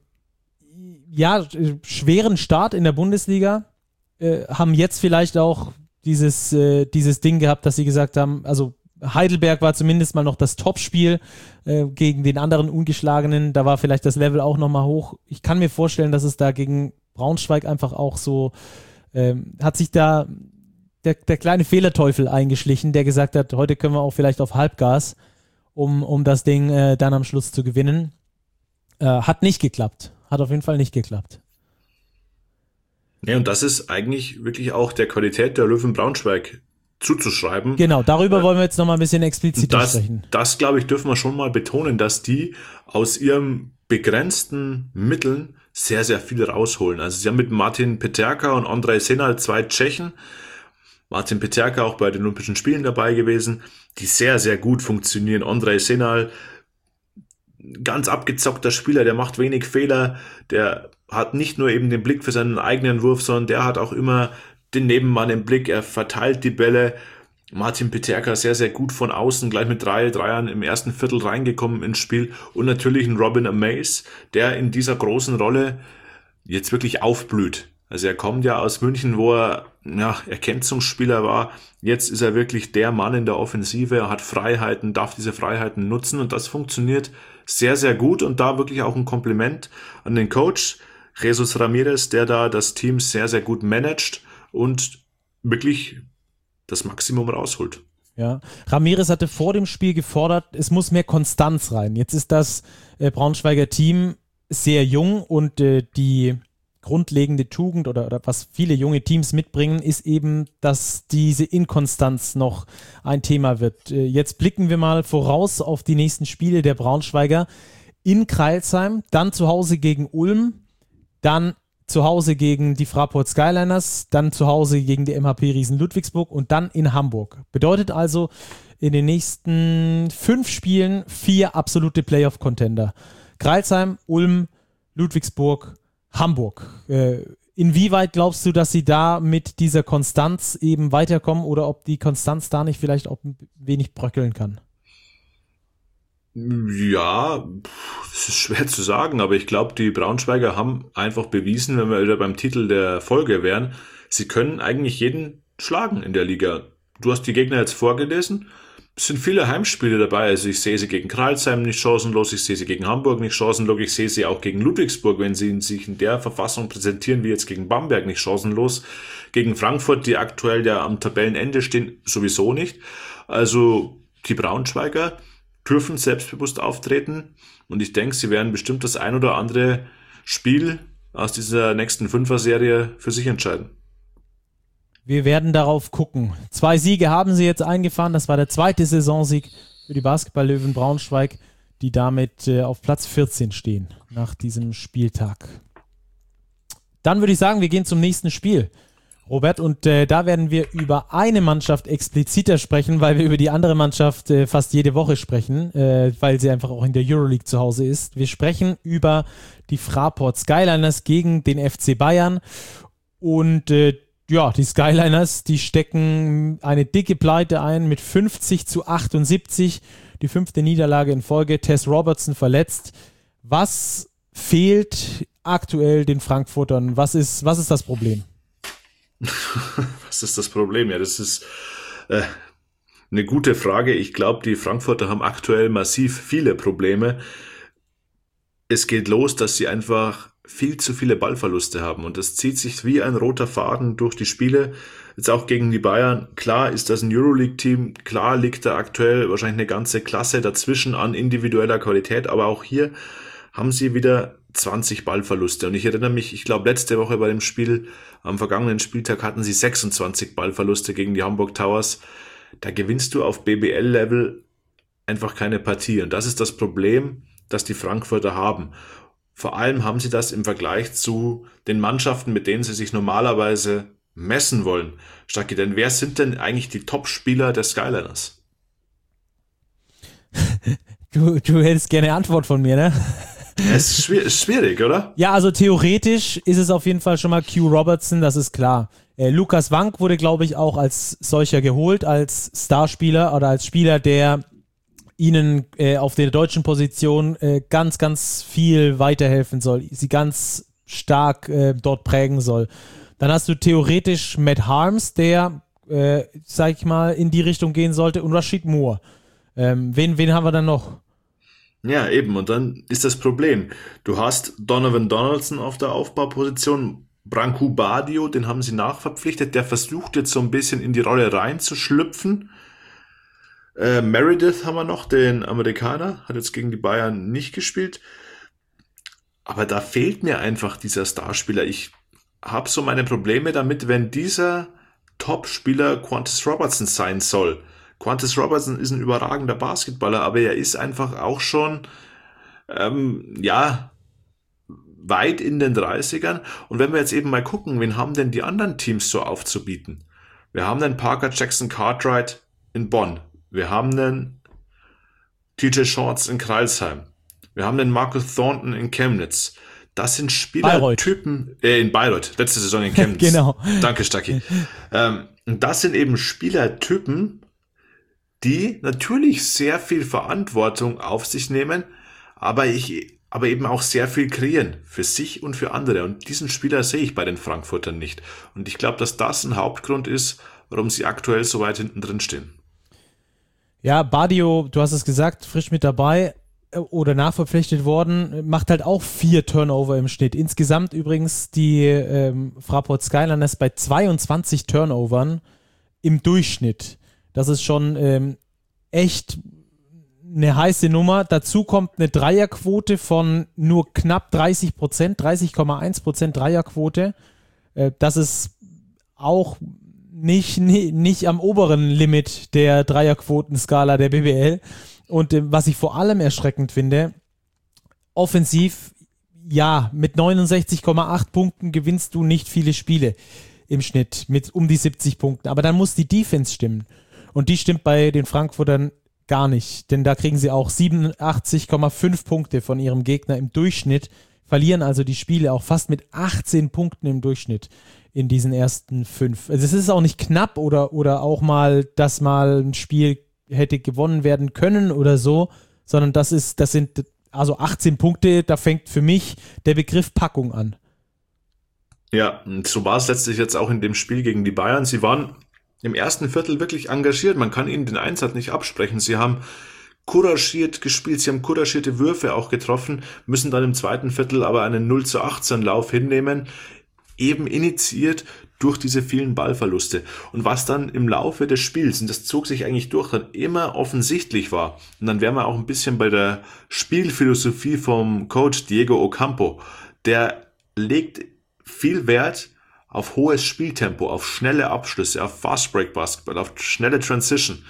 ja, schweren Start in der Bundesliga äh, haben jetzt vielleicht auch dieses, äh, dieses Ding gehabt, dass sie gesagt haben, also Heidelberg war zumindest mal noch das Topspiel äh, gegen den anderen Ungeschlagenen, da war vielleicht das Level auch nochmal hoch. Ich kann mir vorstellen, dass es da gegen Braunschweig einfach auch so, ähm, hat sich da der, der kleine Fehlerteufel eingeschlichen, der gesagt hat, heute können wir auch vielleicht auf Halbgas, um, um das Ding äh, dann am Schluss zu gewinnen. Äh, hat nicht geklappt. Hat auf jeden Fall nicht geklappt. Ja, und das ist eigentlich wirklich auch der Qualität der Löwen Braunschweig zuzuschreiben. Genau, darüber wollen wir jetzt nochmal ein bisschen expliziter das, sprechen. Das, glaube ich, dürfen wir schon mal betonen, dass die aus ihren begrenzten Mitteln sehr, sehr viel rausholen. Also sie haben mit Martin Peterka und Ondrej Senal zwei Tschechen, Martin Peterka auch bei den Olympischen Spielen dabei gewesen, die sehr, sehr gut funktionieren. Ondrej Senal, ganz abgezockter Spieler, der macht wenig Fehler, der hat nicht nur eben den Blick für seinen eigenen Wurf, sondern der hat auch immer den Nebenmann im Blick, er verteilt die Bälle. Martin Peterka sehr, sehr gut von außen, gleich mit drei Dreiern im ersten Viertel reingekommen ins Spiel. Und natürlich ein Robin Amaze, der in dieser großen Rolle jetzt wirklich aufblüht. Also er kommt ja aus München, wo er ja, Ergänzungsspieler war. Jetzt ist er wirklich der Mann in der Offensive. Er hat Freiheiten, darf diese Freiheiten nutzen. Und das funktioniert sehr, sehr gut. Und da wirklich auch ein Kompliment an den Coach Jesus Ramirez, der da das Team sehr, sehr gut managt und wirklich das Maximum rausholt. Ja, Ramirez hatte vor dem Spiel gefordert, es muss mehr Konstanz rein. Jetzt ist das äh, Braunschweiger Team sehr jung und äh, die grundlegende Tugend oder, oder was viele junge Teams mitbringen, ist eben, dass diese Inkonstanz noch ein Thema wird. Äh, jetzt blicken wir mal voraus auf die nächsten Spiele der Braunschweiger in Crailsheim, dann zu Hause gegen Ulm, dann zu Hause gegen die Fraport Skyliners, dann zu Hause gegen die M H P Riesen Ludwigsburg und dann in Hamburg. Bedeutet also in den nächsten fünf Spielen vier absolute Playoff-Contender. Crailsheim, Ulm, Ludwigsburg, Hamburg. Äh, inwieweit glaubst du, dass sie da mit dieser Konstanz eben weiterkommen oder ob die Konstanz da nicht vielleicht auch ein wenig bröckeln kann? Ja, das ist schwer zu sagen, aber ich glaube, die Braunschweiger haben einfach bewiesen, wenn wir wieder beim Titel der Folge wären, sie können eigentlich jeden schlagen in der Liga. Du hast die Gegner jetzt vorgelesen, es sind viele Heimspiele dabei, also ich sehe sie gegen Crailsheim nicht chancenlos, ich sehe sie gegen Hamburg nicht chancenlos, ich sehe sie auch gegen Ludwigsburg, wenn sie sich in der Verfassung präsentieren wie jetzt gegen Bamberg, nicht chancenlos. Gegen Frankfurt, die aktuell ja am Tabellenende stehen, sowieso nicht. Also die Braunschweiger dürfen selbstbewusst auftreten und ich denke, sie werden bestimmt das ein oder andere Spiel aus dieser nächsten Fünfer-Serie für sich entscheiden. Wir werden darauf gucken. Zwei Siege haben sie jetzt eingefahren, das war der zweite Saisonsieg für die Basketball-Löwen Braunschweig, die damit äh, auf Platz vierzehn stehen nach diesem Spieltag. Dann würde ich sagen, wir gehen zum nächsten Spiel. Robert, und äh, da werden wir über eine Mannschaft expliziter sprechen, weil wir über die andere Mannschaft äh, fast jede Woche sprechen, äh, weil sie einfach auch in der Euroleague zu Hause ist. Wir sprechen über die Fraport Skyliners gegen den F C Bayern und äh, ja, die Skyliners, die stecken eine dicke Pleite ein mit fünfzig zu achtundsiebzig, die fünfte Niederlage in Folge, Tess Robertson verletzt. Was fehlt aktuell den Frankfurtern? Was ist, was ist das Problem? Was ist das Problem? Ja, das ist äh, eine gute Frage. Ich glaube, die Frankfurter haben aktuell massiv viele Probleme. Es geht los, dass sie einfach viel zu viele Ballverluste haben und das zieht sich wie ein roter Faden durch die Spiele. Jetzt auch gegen die Bayern. Klar ist das ein Euroleague-Team, klar liegt da aktuell wahrscheinlich eine ganze Klasse dazwischen an individueller Qualität, aber auch hier haben sie wieder zwanzig Ballverluste. Und ich erinnere mich, ich glaube letzte Woche bei dem Spiel, am vergangenen Spieltag hatten sie sechsundzwanzig Ballverluste gegen die Hamburg Towers. Da gewinnst du auf B B L-Level einfach keine Partie. Und das ist das Problem, das die Frankfurter haben. Vor allem haben sie das im Vergleich zu den Mannschaften, mit denen sie sich normalerweise messen wollen. Stacki, denn wer sind denn eigentlich die Top-Spieler der Skyliners? Du, du hättest gerne Antwort von mir, ne? Es ist schwierig, schwierig, oder? Ja, also theoretisch ist es auf jeden Fall schon mal Q Robertson, das ist klar. Äh, Lukas Wank wurde, glaube ich, auch als solcher geholt, als Starspieler oder als Spieler, der ihnen äh, auf der deutschen Position äh, ganz, ganz viel weiterhelfen soll, sie ganz stark äh, dort prägen soll. Dann hast du theoretisch Matt Harms, der, äh, sag ich mal, in die Richtung gehen sollte, und Rashid Moore. Ähm, wen, wen haben wir dann noch? Ja, eben. Und dann ist das Problem. Du hast Donovan Donaldson auf der Aufbauposition, Branko Badio, den haben sie nachverpflichtet. Der versucht jetzt so ein bisschen in die Rolle reinzuschlüpfen. Äh, Meredith haben wir noch, den Amerikaner, hat jetzt gegen die Bayern nicht gespielt. Aber da fehlt mir einfach dieser Starspieler. Ich habe so meine Probleme damit, wenn dieser Top-Spieler Qantas Robertson sein soll. Qantas Robertson ist ein überragender Basketballer, aber er ist einfach auch schon, ähm, ja, weit in den dreißigern. Und wenn wir jetzt eben mal gucken, wen haben denn die anderen Teams so aufzubieten? Wir haben den Parker Jackson Cartwright in Bonn. Wir haben den T J Shorts in Crailsheim. Wir haben den Marcus Thornton in Chemnitz. Das sind Spielertypen, äh, in Bayreuth, letzte Saison in Chemnitz. Genau. Danke, Stacki. ähm, das sind eben Spielertypen, die natürlich sehr viel Verantwortung auf sich nehmen, aber ich, aber eben auch sehr viel kreieren für sich und für andere. Und diesen Spieler sehe ich bei den Frankfurtern nicht. Und ich glaube, dass das ein Hauptgrund ist, warum sie aktuell so weit hinten drin stehen. Ja, Badio, du hast es gesagt, frisch mit dabei oder nachverpflichtet worden, macht halt auch vier Turnover im Schnitt. Insgesamt übrigens die ähm, Fraport Skyliners bei zweiundzwanzig Turnovern im Durchschnitt. Das ist schon ähm, echt eine heiße Nummer. Dazu kommt eine Dreierquote von nur knapp dreißig Prozent, dreißig Komma eins Prozent Dreierquote. Äh, das ist auch nicht, nicht, nicht am oberen Limit der Dreierquotenskala der B B L. Und äh, was ich vor allem erschreckend finde, offensiv, ja, mit neunundsechzig Komma acht Punkten gewinnst du nicht viele Spiele im Schnitt mit um die siebzig Punkten. Aber dann muss die Defense stimmen. Und die stimmt bei den Frankfurtern gar nicht, denn da kriegen sie auch siebenundachtzig Komma fünf Punkte von ihrem Gegner im Durchschnitt, verlieren also die Spiele auch fast mit achtzehn Punkten im Durchschnitt in diesen ersten fünf. Also es ist auch nicht knapp oder, oder auch mal, dass mal ein Spiel hätte gewonnen werden können oder so, sondern das ist, das sind also achtzehn Punkte, da fängt für mich der Begriff Packung an. Ja, und so war es letztlich jetzt auch in dem Spiel gegen die Bayern. Sie waren im ersten Viertel wirklich engagiert. Man kann ihnen den Einsatz nicht absprechen. Sie haben couragiert gespielt, sie haben couragierte Würfe auch getroffen, müssen dann im zweiten Viertel aber einen null zu achtzehn Lauf hinnehmen, eben initiiert durch diese vielen Ballverluste. Und was dann im Laufe des Spiels, und das zog sich eigentlich durch, dann immer offensichtlich war, und dann wären wir auch ein bisschen bei der Spielphilosophie vom Coach Diego Ocampo, der legt viel Wert auf hohes Spieltempo, auf schnelle Abschlüsse, auf Fast Break Basketball, auf schnelle Transition.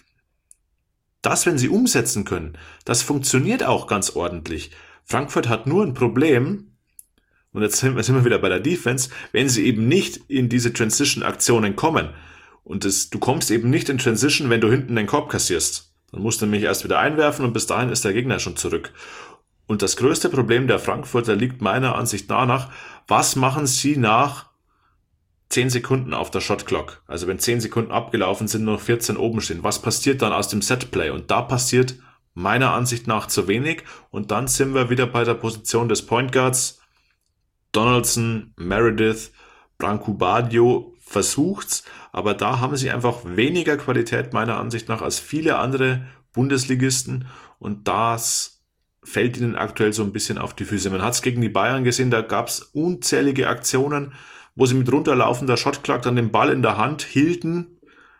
Das, wenn sie umsetzen können, das funktioniert auch ganz ordentlich. Frankfurt hat nur ein Problem, und jetzt sind wir wieder bei der Defense, wenn sie eben nicht in diese Transition-Aktionen kommen. Und das, du kommst eben nicht in Transition, wenn du hinten den Korb kassierst. Dann musst du nämlich erst wieder einwerfen und bis dahin ist der Gegner schon zurück. Und das größte Problem der Frankfurter liegt meiner Ansicht nach, was machen sie nach zehn Sekunden auf der Shotclock? Also wenn zehn Sekunden abgelaufen sind, nur noch vierzehn oben stehen. Was passiert dann aus dem Setplay? Und da passiert meiner Ansicht nach zu wenig. Und dann sind wir wieder bei der Position des Point Guards. Donaldson, Meredith, Branko Badio versucht's, aber da haben sie einfach weniger Qualität meiner Ansicht nach als viele andere Bundesligisten und das fällt ihnen aktuell so ein bisschen auf die Füße. Man hat es gegen die Bayern gesehen, da gab's unzählige Aktionen, wo sie mit runterlaufender Shotclock dann den Ball in der Hand hielten,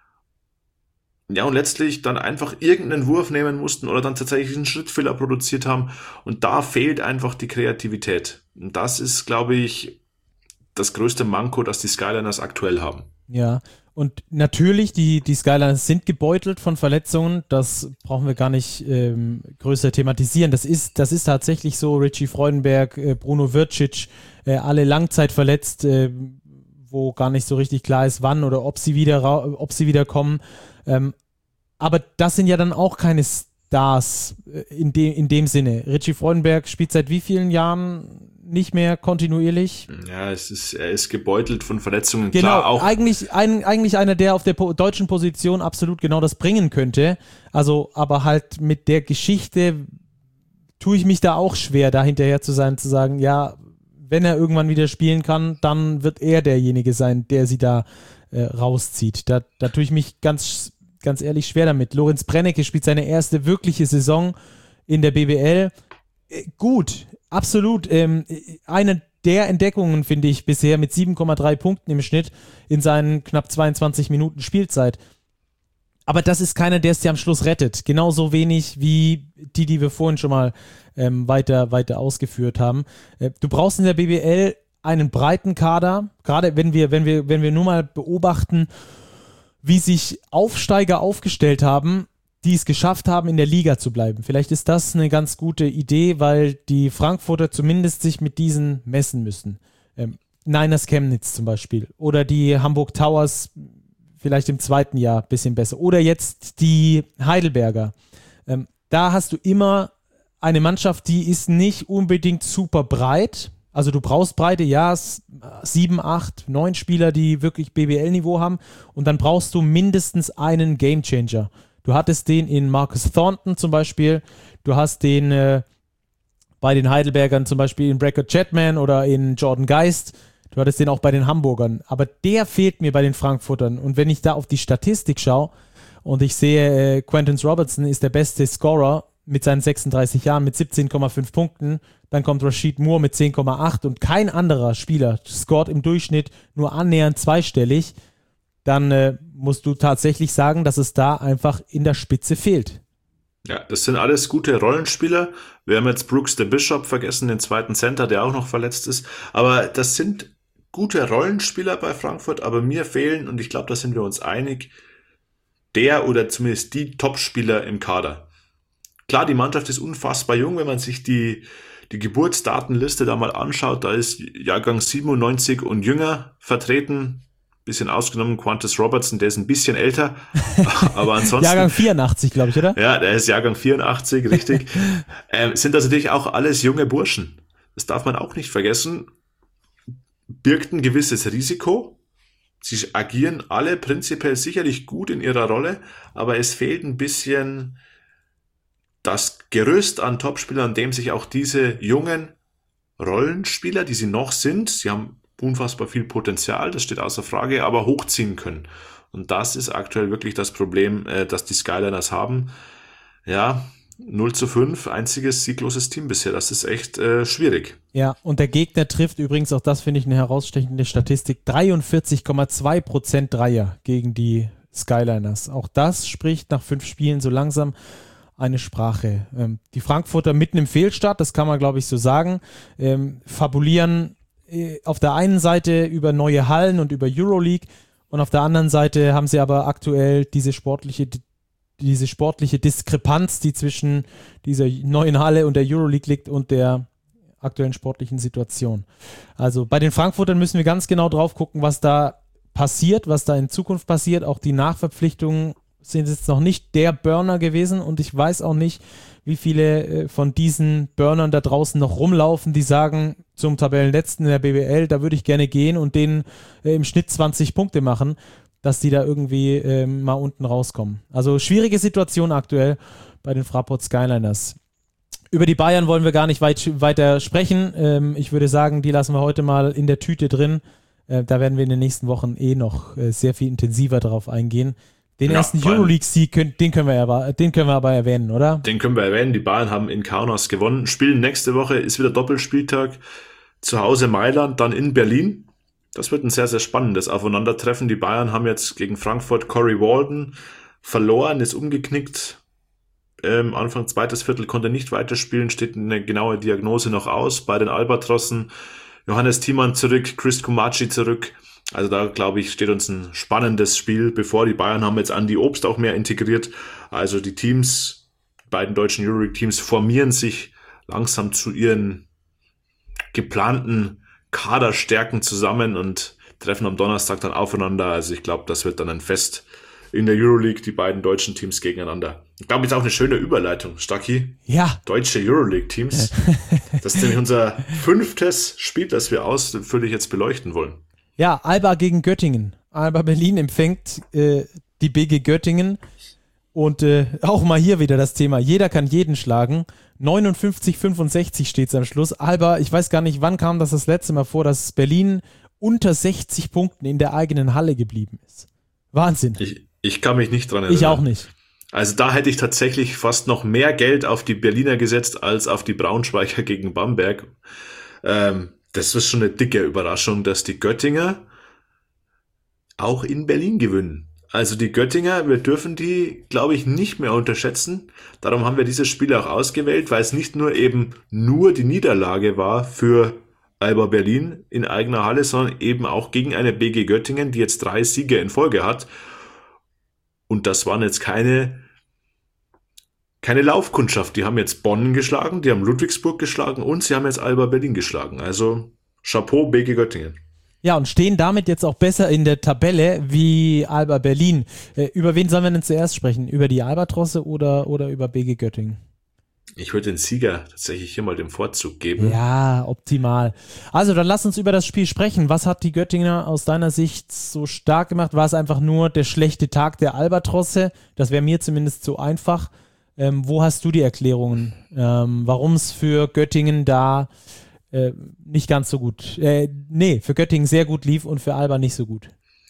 ja, und letztlich dann einfach irgendeinen Wurf nehmen mussten oder dann tatsächlich einen Schrittfehler produziert haben. Und da fehlt einfach die Kreativität. Und das ist, glaube ich, das größte Manko, das die Skyliners aktuell haben. Ja, und natürlich, die, die Skyliners sind gebeutelt von Verletzungen. Das brauchen wir gar nicht ähm, größer thematisieren. Das ist, das ist tatsächlich so. Richie Freudenberg, äh, Bruno Vircic, äh, alle Langzeit verletzt, äh, wo gar nicht so richtig klar ist, wann oder ob sie wieder, ob sie wieder kommen. Ähm, aber das sind ja dann auch keine Stars in, de, in dem Sinne. Richie Freudenberg spielt seit wie vielen Jahren nicht mehr kontinuierlich? Ja, es ist, er ist gebeutelt von Verletzungen. Genau, Klar, auch eigentlich, ein, eigentlich einer, der auf der po- deutschen Position absolut genau das bringen könnte. Also, aber halt mit der Geschichte tue ich mich da auch schwer, da hinterher zu sein, zu sagen, ja, wenn er irgendwann wieder spielen kann, dann wird er derjenige sein, der sie da äh, rauszieht. Da, da tue ich mich ganz ganz ehrlich schwer damit. Lorenz Brennecke spielt seine erste wirkliche Saison in der B B L. Äh, gut, absolut. Ähm, eine der Entdeckungen, finde ich, bisher mit sieben Komma drei Punkten im Schnitt in seinen knapp zweiundzwanzig Minuten Spielzeit. Aber das ist keiner, der es dir am Schluss rettet. Genauso wenig wie die, die wir vorhin schon mal ähm, weiter, weiter ausgeführt haben. Äh, du brauchst in der B B L einen breiten Kader, gerade wenn wir, wenn wir, wenn wir nur mal beobachten, wie sich Aufsteiger aufgestellt haben, die es geschafft haben, in der Liga zu bleiben. Vielleicht ist das eine ganz gute Idee, weil die Frankfurter zumindest sich mit diesen messen müssen. Ähm, Niners Chemnitz zum Beispiel oder die Hamburg Towers vielleicht im zweiten Jahr ein bisschen besser oder jetzt die Heidelberger. Ähm, da hast du immer eine Mannschaft, die ist nicht unbedingt super breit. Also du brauchst Breite, ja, sieben, acht, neun Spieler, die wirklich B B L-Niveau haben und dann brauchst du mindestens einen Gamechanger. Du hattest den in Marcus Thornton zum Beispiel, du hast den äh, bei den Heidelbergern zum Beispiel in Brackett Chapman oder in Jordan Geist, du hattest den auch bei den Hamburgern, aber der fehlt mir bei den Frankfurtern und wenn ich da auf die Statistik schaue und ich sehe, äh, Quentin Robertson ist der beste Scorer mit seinen sechsunddreißig Jahren mit siebzehn Komma fünf Punkten, dann kommt Rashid Moore mit zehn Komma acht und kein anderer Spieler scoret im Durchschnitt nur annähernd zweistellig, dann äh, musst du tatsächlich sagen, dass es da einfach in der Spitze fehlt. Ja, das sind alles gute Rollenspieler. Wir haben jetzt Brooks the Bishop vergessen, den zweiten Center, der auch noch verletzt ist. Aber das sind gute Rollenspieler bei Frankfurt, aber mir fehlen, und ich glaube, da sind wir uns einig, der oder zumindest die Topspieler im Kader. Klar, die Mannschaft ist unfassbar jung, wenn man sich die, die Geburtsdatenliste da mal anschaut, da ist Jahrgang siebenundneunzig und jünger vertreten. Bisschen ausgenommen Quantus Robertson, der ist ein bisschen älter, aber ansonsten... Jahrgang vierundachtzig, glaube ich, oder? Ja, der ist Jahrgang vierundachtzig, richtig. ähm, sind das natürlich auch alles junge Burschen. Das darf man auch nicht vergessen. Birgt ein gewisses Risiko. Sie agieren alle prinzipiell sicherlich gut in ihrer Rolle, aber es fehlt ein bisschen das Gerüst an Topspielern, an dem sich auch diese jungen Rollenspieler, die sie noch sind, sie haben unfassbar viel Potenzial, das steht außer Frage, aber hochziehen können. Und das ist aktuell wirklich das Problem, äh, das die Skyliners haben. Ja, null zu fünf, einziges siegloses Team bisher, das ist echt äh, schwierig. Ja, und der Gegner trifft übrigens, auch das finde ich eine herausstechende Statistik, dreiundvierzig Komma zwei Prozent Dreier gegen die Skyliners. Auch das spricht nach fünf Spielen so langsam eine Sprache. Ähm, die Frankfurter mitten im Fehlstart, das kann man glaube ich so sagen, ähm, fabulieren auf der einen Seite über neue Hallen und über Euroleague und auf der anderen Seite haben sie aber aktuell diese sportliche, diese sportliche Diskrepanz, die zwischen dieser neuen Halle und der Euroleague liegt und der aktuellen sportlichen Situation. Also bei den Frankfurtern müssen wir ganz genau drauf gucken, was da passiert, was da in Zukunft passiert. Auch die Nachverpflichtungen sind jetzt noch nicht der Burner gewesen und ich weiß auch nicht, wie viele äh, von diesen Burnern da draußen noch rumlaufen, die sagen zum Tabellenletzten in der B B L, da würde ich gerne gehen und denen äh, im Schnitt zwanzig Punkte machen, dass die da irgendwie äh, mal unten rauskommen. Also schwierige Situation aktuell bei den Fraport Skyliners. Über die Bayern wollen wir gar nicht weit, weiter sprechen. Ähm, ich würde sagen, die lassen wir heute mal in der Tüte drin. Äh, da werden wir in den nächsten Wochen eh noch äh, sehr viel intensiver drauf eingehen. Den ja, ersten Euroleague-Sieg, den können wir aber, den können wir aber erwähnen, oder? Den können wir erwähnen. Die Bayern haben in Kaunas gewonnen. Spielen nächste Woche, ist wieder Doppelspieltag. Zu Hause Mailand, dann in Berlin. Das wird ein sehr, sehr spannendes Aufeinandertreffen. Die Bayern haben jetzt gegen Frankfurt Corey Walden verloren, ist umgeknickt. Ähm, Anfang zweites Viertel konnte nicht weiterspielen, steht eine genaue Diagnose noch aus. Bei den Albatrossen Johannes Thiemann zurück, Chris Kumachi zurück. Also da, glaube ich, steht uns ein spannendes Spiel bevor. Die Bayern haben jetzt Andi Obst auch mehr integriert. Also die Teams, die beiden deutschen Euroleague-Teams formieren sich langsam zu ihren geplanten Kaderstärken zusammen und treffen am Donnerstag dann aufeinander. Also ich glaube, das wird dann ein Fest in der Euroleague, die beiden deutschen Teams gegeneinander. Ich glaube, ist auch eine schöne Überleitung, Stacki. Ja. Deutsche Euroleague-Teams. Das ist nämlich unser fünftes Spiel, das wir ausführlich jetzt beleuchten wollen. Ja, Alba gegen Göttingen. Alba Berlin empfängt äh, die B G Göttingen und äh, auch mal hier wieder das Thema, jeder kann jeden schlagen. neunundfünfzig fünfundsechzig steht es am Schluss. Alba, ich weiß gar nicht, wann kam das das letzte Mal vor, dass Berlin unter sechzig Punkten in der eigenen Halle geblieben ist. Wahnsinn. Ich, ich kann mich nicht dran erinnern. Ich auch nicht. Also da hätte ich tatsächlich fast noch mehr Geld auf die Berliner gesetzt als auf die Braunschweiger gegen Bamberg. Ähm, Das ist schon eine dicke Überraschung, dass die Göttinger auch in Berlin gewinnen. Also die Göttinger, wir dürfen die, glaube ich, nicht mehr unterschätzen. Darum haben wir dieses Spiel auch ausgewählt, weil es nicht nur eben nur die Niederlage war für Alba Berlin in eigener Halle, sondern eben auch gegen eine B G Göttingen, die jetzt drei Siege in Folge hat. Und das waren jetzt keine, keine Laufkundschaft. Die haben jetzt Bonn geschlagen, die haben Ludwigsburg geschlagen und sie haben jetzt Alba Berlin geschlagen. Also Chapeau B G Göttingen. Ja, und stehen damit jetzt auch besser in der Tabelle wie Alba Berlin. Äh, über wen sollen wir denn zuerst sprechen? Über die Albatrosse oder, oder über B G Göttingen? Ich würde den Sieger tatsächlich hier mal den Vorzug geben. Ja, optimal. Also dann lass uns über das Spiel sprechen. Was hat die Göttinger aus deiner Sicht so stark gemacht? War es einfach nur der schlechte Tag der Albatrosse? Das wäre mir zumindest zu einfach. Ähm, wo hast du die Erklärungen, ähm, warum es für Göttingen da äh, nicht ganz so gut, äh, nee, für Göttingen sehr gut lief und für Alba nicht so gut?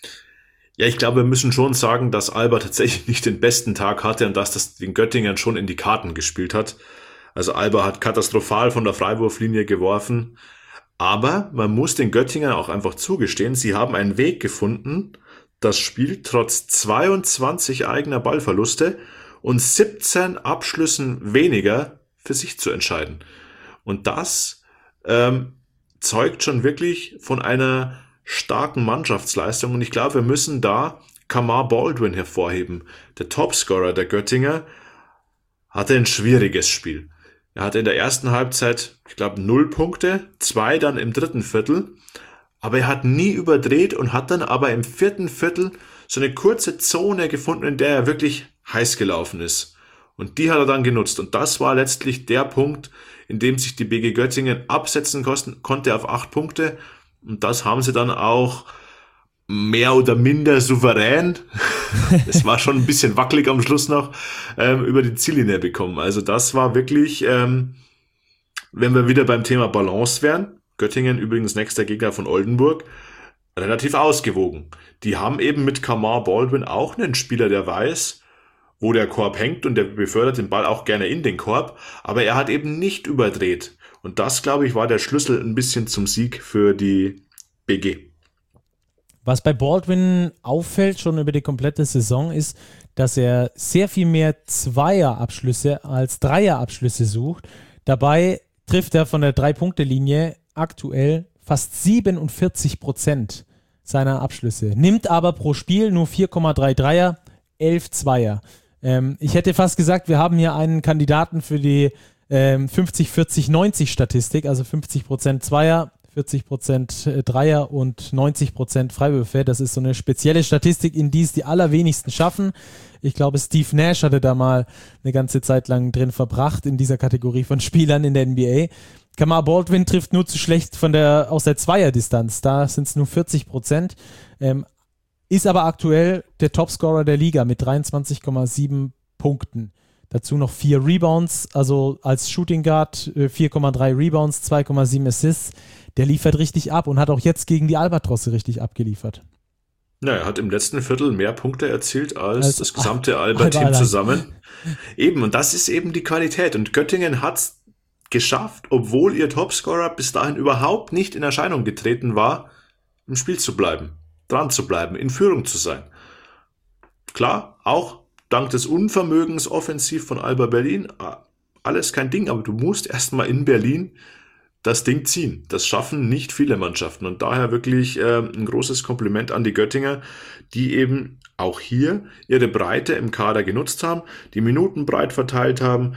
Ja, ich glaube, wir müssen schon sagen, dass Alba tatsächlich nicht den besten Tag hatte und dass das den Göttingern schon in die Karten gespielt hat. Also Alba hat katastrophal von der Freiwurflinie geworfen, aber man muss den Göttingern auch einfach zugestehen, sie haben einen Weg gefunden, das Spiel trotz zweiundzwanzig eigener Ballverluste und siebzehn Abschlüssen weniger für sich zu entscheiden. Und das ähm, zeugt schon wirklich von einer starken Mannschaftsleistung und ich glaube, wir müssen da Kamar Baldwin hervorheben. Der Topscorer der Göttinger hatte ein schwieriges Spiel. Er hatte in der ersten Halbzeit, ich glaube, null Punkte, zwei dann im dritten Viertel, aber er hat nie überdreht und hat dann aber im vierten Viertel so eine kurze Zone gefunden, in der er wirklich heiß gelaufen ist. Und die hat er dann genutzt und das war letztlich der Punkt, in dem sich die B G Göttingen absetzen kosten, konnte auf acht Punkte. Und das haben sie dann auch mehr oder minder souverän, es war schon ein bisschen wackelig am Schluss noch, ähm, über die Ziellinie bekommen. Also das war wirklich, ähm, wenn wir wieder beim Thema Balance wären, Göttingen übrigens nächster Gegner von Oldenburg, relativ ausgewogen. Die haben eben mit Kamar Baldwin auch einen Spieler, der weiß, wo der Korb hängt und der befördert den Ball auch gerne in den Korb, aber er hat eben nicht überdreht. Und das, glaube ich, war der Schlüssel ein bisschen zum Sieg für die B G. Was bei Baldwin auffällt, schon über die komplette Saison, ist, dass er sehr viel mehr Zweierabschlüsse als Dreierabschlüsse sucht. Dabei trifft er von der Drei-Punkte-Linie aktuell fast siebenundvierzig Prozent seiner Abschlüsse. Nimmt aber pro Spiel nur vier Komma drei Dreier, elf Zweier. Ähm, ich hätte fast gesagt, wir haben hier einen Kandidaten für die ähm, fünfzig vierzig neunzig Statistik, also fünfzig Prozent Zweier, vierzig Prozent Dreier und neunzig Prozent Freiwürfe. Das ist so eine spezielle Statistik, in die es die allerwenigsten schaffen. Ich glaube, Steve Nash hatte da mal eine ganze Zeit lang drin verbracht in dieser Kategorie von Spielern in der N B A. Kamar Baldwin trifft nur zu schlecht von der, aus der Zweierdistanz. Da sind es nur vierzig Prozent. Ähm, ist aber aktuell der Topscorer der Liga mit dreiundzwanzig Komma sieben Punkten. Dazu noch vier Rebounds, also als Shooting Guard vier Komma drei Rebounds, zwei Komma sieben Assists. Der liefert richtig ab und hat auch jetzt gegen die Albatrosse richtig abgeliefert. Ja, er hat im letzten Viertel mehr Punkte erzielt als, als das gesamte Alba-Team Alba zusammen. Eben, und das ist eben die Qualität. Und Göttingen hat es geschafft, obwohl ihr Topscorer bis dahin überhaupt nicht in Erscheinung getreten war, im Spiel zu bleiben, dran zu bleiben, in Führung zu sein. Klar, auch dank des Unvermögens offensiv von Alba Berlin, alles kein Ding, aber du musst erstmal in Berlin das Ding ziehen. Das schaffen nicht viele Mannschaften und daher wirklich äh, ein großes Kompliment an die Göttinger, die eben auch hier ihre Breite im Kader genutzt haben, die Minuten breit verteilt haben,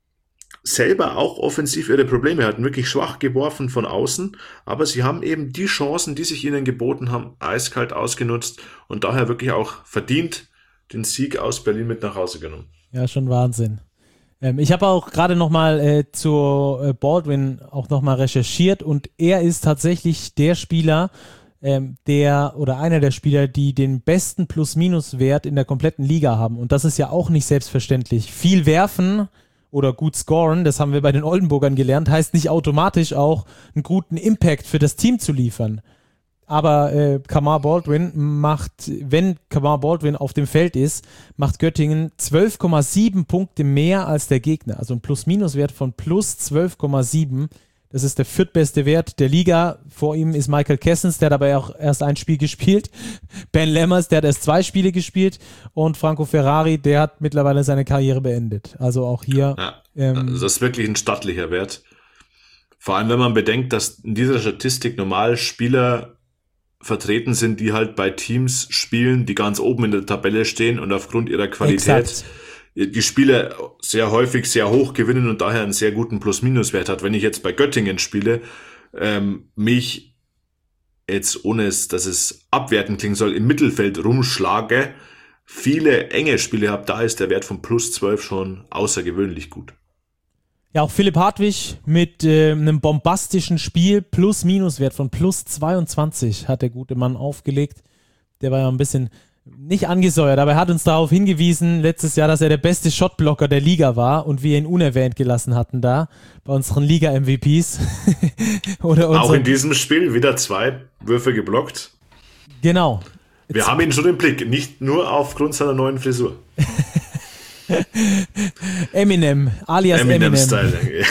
selber auch offensiv ihre Probleme hatten, wirklich schwach geworfen von außen, aber sie haben eben die Chancen, die sich ihnen geboten haben, eiskalt ausgenutzt und daher wirklich auch verdient den Sieg aus Berlin mit nach Hause genommen. Ja, schon Wahnsinn. Ähm, ich habe auch gerade nochmal äh, zu äh, Baldwin auch nochmal recherchiert und er ist tatsächlich der Spieler, ähm, der oder einer der Spieler, die den besten Plus-Minus-Wert in der kompletten Liga haben und das ist ja auch nicht selbstverständlich. Viel werfen oder gut scoren, das haben wir bei den Oldenburgern gelernt, heißt nicht automatisch auch einen guten Impact für das Team zu liefern. Aber äh, Kamar Baldwin macht, wenn Kamar Baldwin auf dem Feld ist, macht Göttingen zwölf Komma sieben Punkte mehr als der Gegner. Also ein Plus-Minus-Wert von plus zwölf Komma sieben. Das ist der viertbeste Wert der Liga. Vor ihm ist Michael Kessens, der hat aber auch erst ein Spiel gespielt. Ben Lemmers, der hat erst zwei Spiele gespielt. Und Franco Ferrari, der hat mittlerweile seine Karriere beendet. Also auch hier. Ja, ähm, also das ist wirklich ein stattlicher Wert. Vor allem, wenn man bedenkt, dass in dieser Statistik normal Spieler vertreten sind, die halt bei Teams spielen, die ganz oben in der Tabelle stehen und aufgrund ihrer Qualität Exakt. die Spiele sehr häufig sehr hoch gewinnen und daher einen sehr guten Plus-Minus-Wert hat. Wenn ich jetzt bei Göttingen spiele, ähm, mich jetzt, ohne es, dass es abwertend klingen soll, im Mittelfeld rumschlage, viele enge Spiele habe, da ist der Wert von plus zwölf schon außergewöhnlich gut. Ja, auch Philipp Hartwig mit äh, einem bombastischen Spiel, Plus-Minus-Wert von plus zweiundzwanzig hat der gute Mann aufgelegt. Der war ja ein bisschen nicht angesäuert, aber er hat uns darauf hingewiesen, letztes Jahr, dass er der beste Shotblocker der Liga war und wir ihn unerwähnt gelassen hatten da, bei unseren Liga-M V Ps. Oder auch in diesem Spiel wieder zwei Würfe geblockt. Genau. Wir Jetzt haben ihn schon im Blick, nicht nur aufgrund seiner neuen Frisur. Eminem, alias Eminem. Eminem-Style.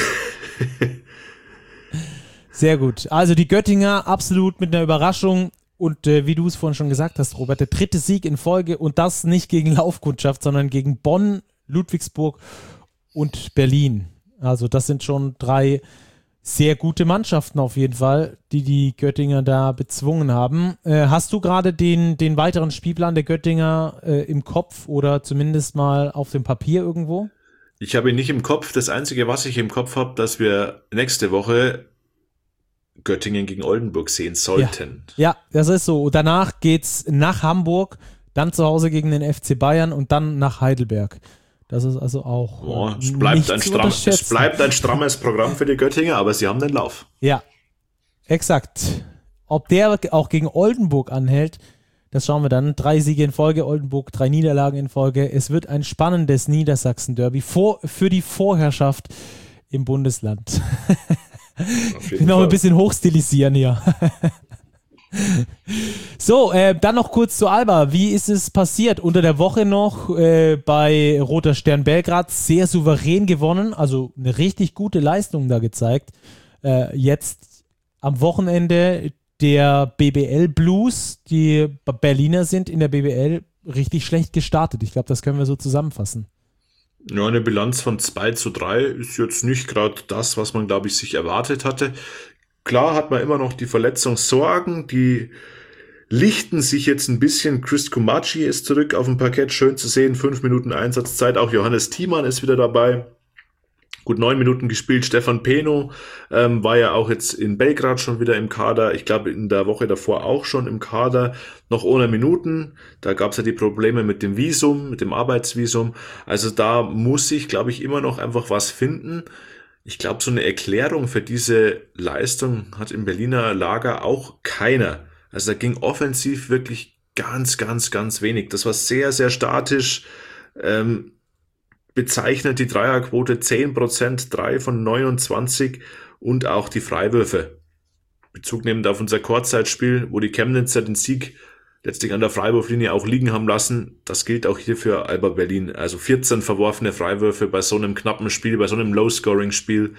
Sehr gut. Also die Göttinger absolut mit einer Überraschung und äh, wie du es vorhin schon gesagt hast, Robert, der dritte Sieg in Folge und das nicht gegen Laufkundschaft, sondern gegen Bonn, Ludwigsburg und Berlin. Also das sind schon drei sehr gute Mannschaften auf jeden Fall, die die Göttinger da bezwungen haben. Äh, hast du gerade den, den weiteren Spielplan der Göttinger äh, im Kopf oder zumindest mal auf dem Papier irgendwo? Ich habe ihn nicht im Kopf. Das Einzige, was ich im Kopf habe, dass wir nächste Woche Göttingen gegen Oldenburg sehen sollten. Ja, ja, das ist so. Danach geht's nach Hamburg, dann zu Hause gegen den F C Bayern und dann nach Heidelberg. Das ist also auch oh, es, bleibt ein stramm, es bleibt ein strammes Programm für die Göttinger, aber sie haben den Lauf. Ja, exakt. Ob der auch gegen Oldenburg anhält, das schauen wir dann. Drei Siege in Folge, Oldenburg, drei Niederlagen in Folge. Es wird ein spannendes Niedersachsen-Derby vor, für die Vorherrschaft im Bundesland. Ich will noch ein bisschen hochstilisieren hier. So, äh, dann noch kurz zu Alba. Wie ist es passiert? Unter der Woche noch äh, bei Roter Stern Belgrad sehr souverän gewonnen, also eine richtig gute Leistung da gezeigt. Äh, jetzt am Wochenende der B B L Blues, die Berliner sind in der B B L richtig schlecht gestartet. Ich glaube, das können wir so zusammenfassen. Ja, eine Bilanz von zwei zu drei ist jetzt nicht gerade das, was man, glaube ich, sich erwartet hatte. Klar hat man immer noch die Verletzungssorgen, die lichten sich jetzt ein bisschen. Chris Kumachi ist zurück auf dem Parkett, schön zu sehen, fünf Minuten Einsatzzeit. Auch Johannes Thiemann ist wieder dabei. Gut neun Minuten gespielt. Stefan Peno ähm, war ja auch jetzt in Belgrad schon wieder im Kader. Ich glaube in der Woche davor auch schon im Kader, noch ohne Minuten. Da gab es ja die Probleme mit dem Visum, mit dem Arbeitsvisum. Also da muss ich, glaube ich, immer noch einfach was finden. Ich glaube, so eine Erklärung für diese Leistung hat im Berliner Lager auch keiner. Also da ging offensiv wirklich ganz, ganz, ganz wenig. Das war sehr, sehr statisch. Ähm, bezeichnet die Dreierquote zehn Prozent, drei von neunundzwanzig und auch die Freiwürfe. Bezug nehmend auf unser Kurzzeitspiel, wo die Chemnitzer den Sieg letztlich an der Freiwurflinie auch liegen haben lassen. Das gilt auch hier für Alba Berlin. Also vierzehn verworfene Freiwürfe bei so einem knappen Spiel, bei so einem Low-Scoring-Spiel.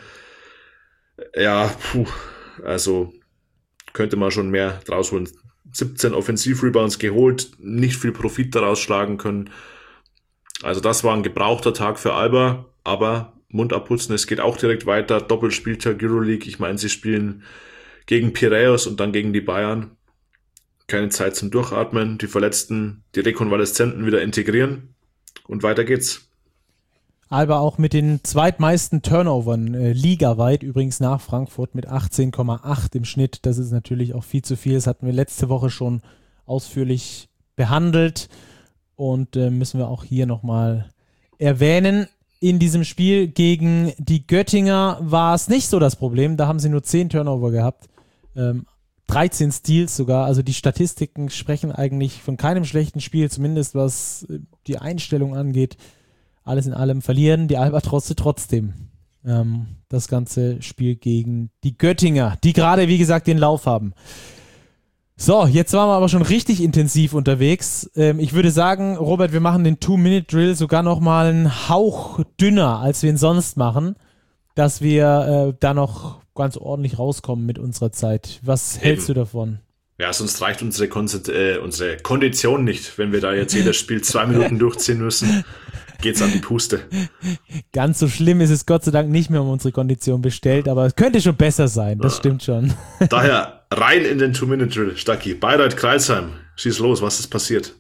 Ja, puh, also könnte man schon mehr draus holen. siebzehn Offensiv-Rebounds geholt, nicht viel Profit daraus schlagen können. Also das war ein gebrauchter Tag für Alba, aber Mund abputzen, es geht auch direkt weiter. Doppelspieltag Euroleague, ich meine, sie spielen gegen Piräus und dann gegen die Bayern. Keine Zeit zum Durchatmen, die Verletzten, die Rekonvaleszenten wieder integrieren und weiter geht's. Alba auch mit den zweitmeisten Turnovern äh, ligaweit, übrigens nach Frankfurt mit achtzehn Komma acht im Schnitt. Das ist natürlich auch viel zu viel. Das hatten wir letzte Woche schon ausführlich behandelt und äh, müssen wir auch hier nochmal erwähnen. In diesem Spiel gegen die Göttinger war es nicht so das Problem. Da haben sie nur zehn Turnover gehabt. Ähm, dreizehn Steals sogar, also die Statistiken sprechen eigentlich von keinem schlechten Spiel, zumindest was die Einstellung angeht. Alles in allem verlieren die Albatrosse trotzdem ähm, das ganze Spiel gegen die Göttinger, die gerade, wie gesagt, den Lauf haben. So, jetzt waren wir aber schon richtig intensiv unterwegs. Ähm, ich würde sagen, Robert, wir machen den Two-Minute-Drill sogar noch mal einen Hauch dünner, als wir ihn sonst machen, dass wir äh, da noch ganz ordentlich rauskommen mit unserer Zeit. Was Eben. hältst du davon? Ja, sonst reicht unsere, Konzent- äh, unsere Kondition nicht, wenn wir da jetzt jedes Spiel zwei Minuten durchziehen müssen. geht's an die Puste. Ganz so schlimm ist es Gott sei Dank nicht mehr um unsere Kondition bestellt, aber es könnte schon besser sein, das stimmt schon. Daher rein in den Two-Minute-Drill, Stacki. Bayreuth-Kreilsheim, schieß los, was ist passiert?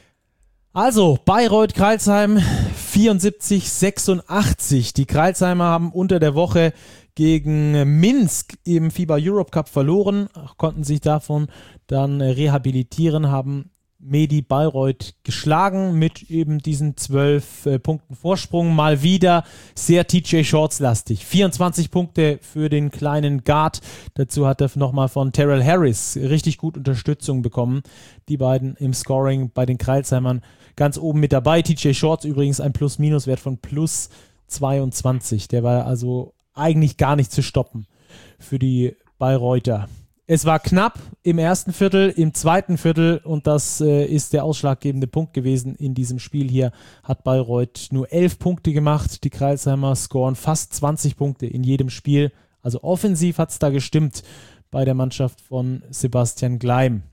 Also, Bayreuth-Kreilsheim vierundsiebzig sechsundachtzig. Die Kreilsheimer haben unter der Woche gegen Minsk im FIBA Europe Cup verloren, konnten sich davon dann rehabilitieren, haben Medi Bayreuth geschlagen mit eben diesen zwölf äh, Punkten Vorsprung. Mal wieder sehr T J Shorts-lastig. vierundzwanzig Punkte für den kleinen Guard. Dazu hat er nochmal von Terrell Harris richtig gut Unterstützung bekommen. Die beiden im Scoring bei den Kreilsheimern ganz oben mit dabei. T J Shorts übrigens ein Plus-Minus-Wert von plus zweiundzwanzig. Der war also eigentlich gar nicht zu stoppen für die Bayreuther. Es war knapp im ersten Viertel, im zweiten Viertel, und das äh, ist der ausschlaggebende Punkt gewesen in diesem Spiel hier, hat Bayreuth nur elf Punkte gemacht. Die Kreilsheimer scoren fast zwanzig Punkte in jedem Spiel. Also offensiv hat es da gestimmt bei der Mannschaft von Sebastian Gleim.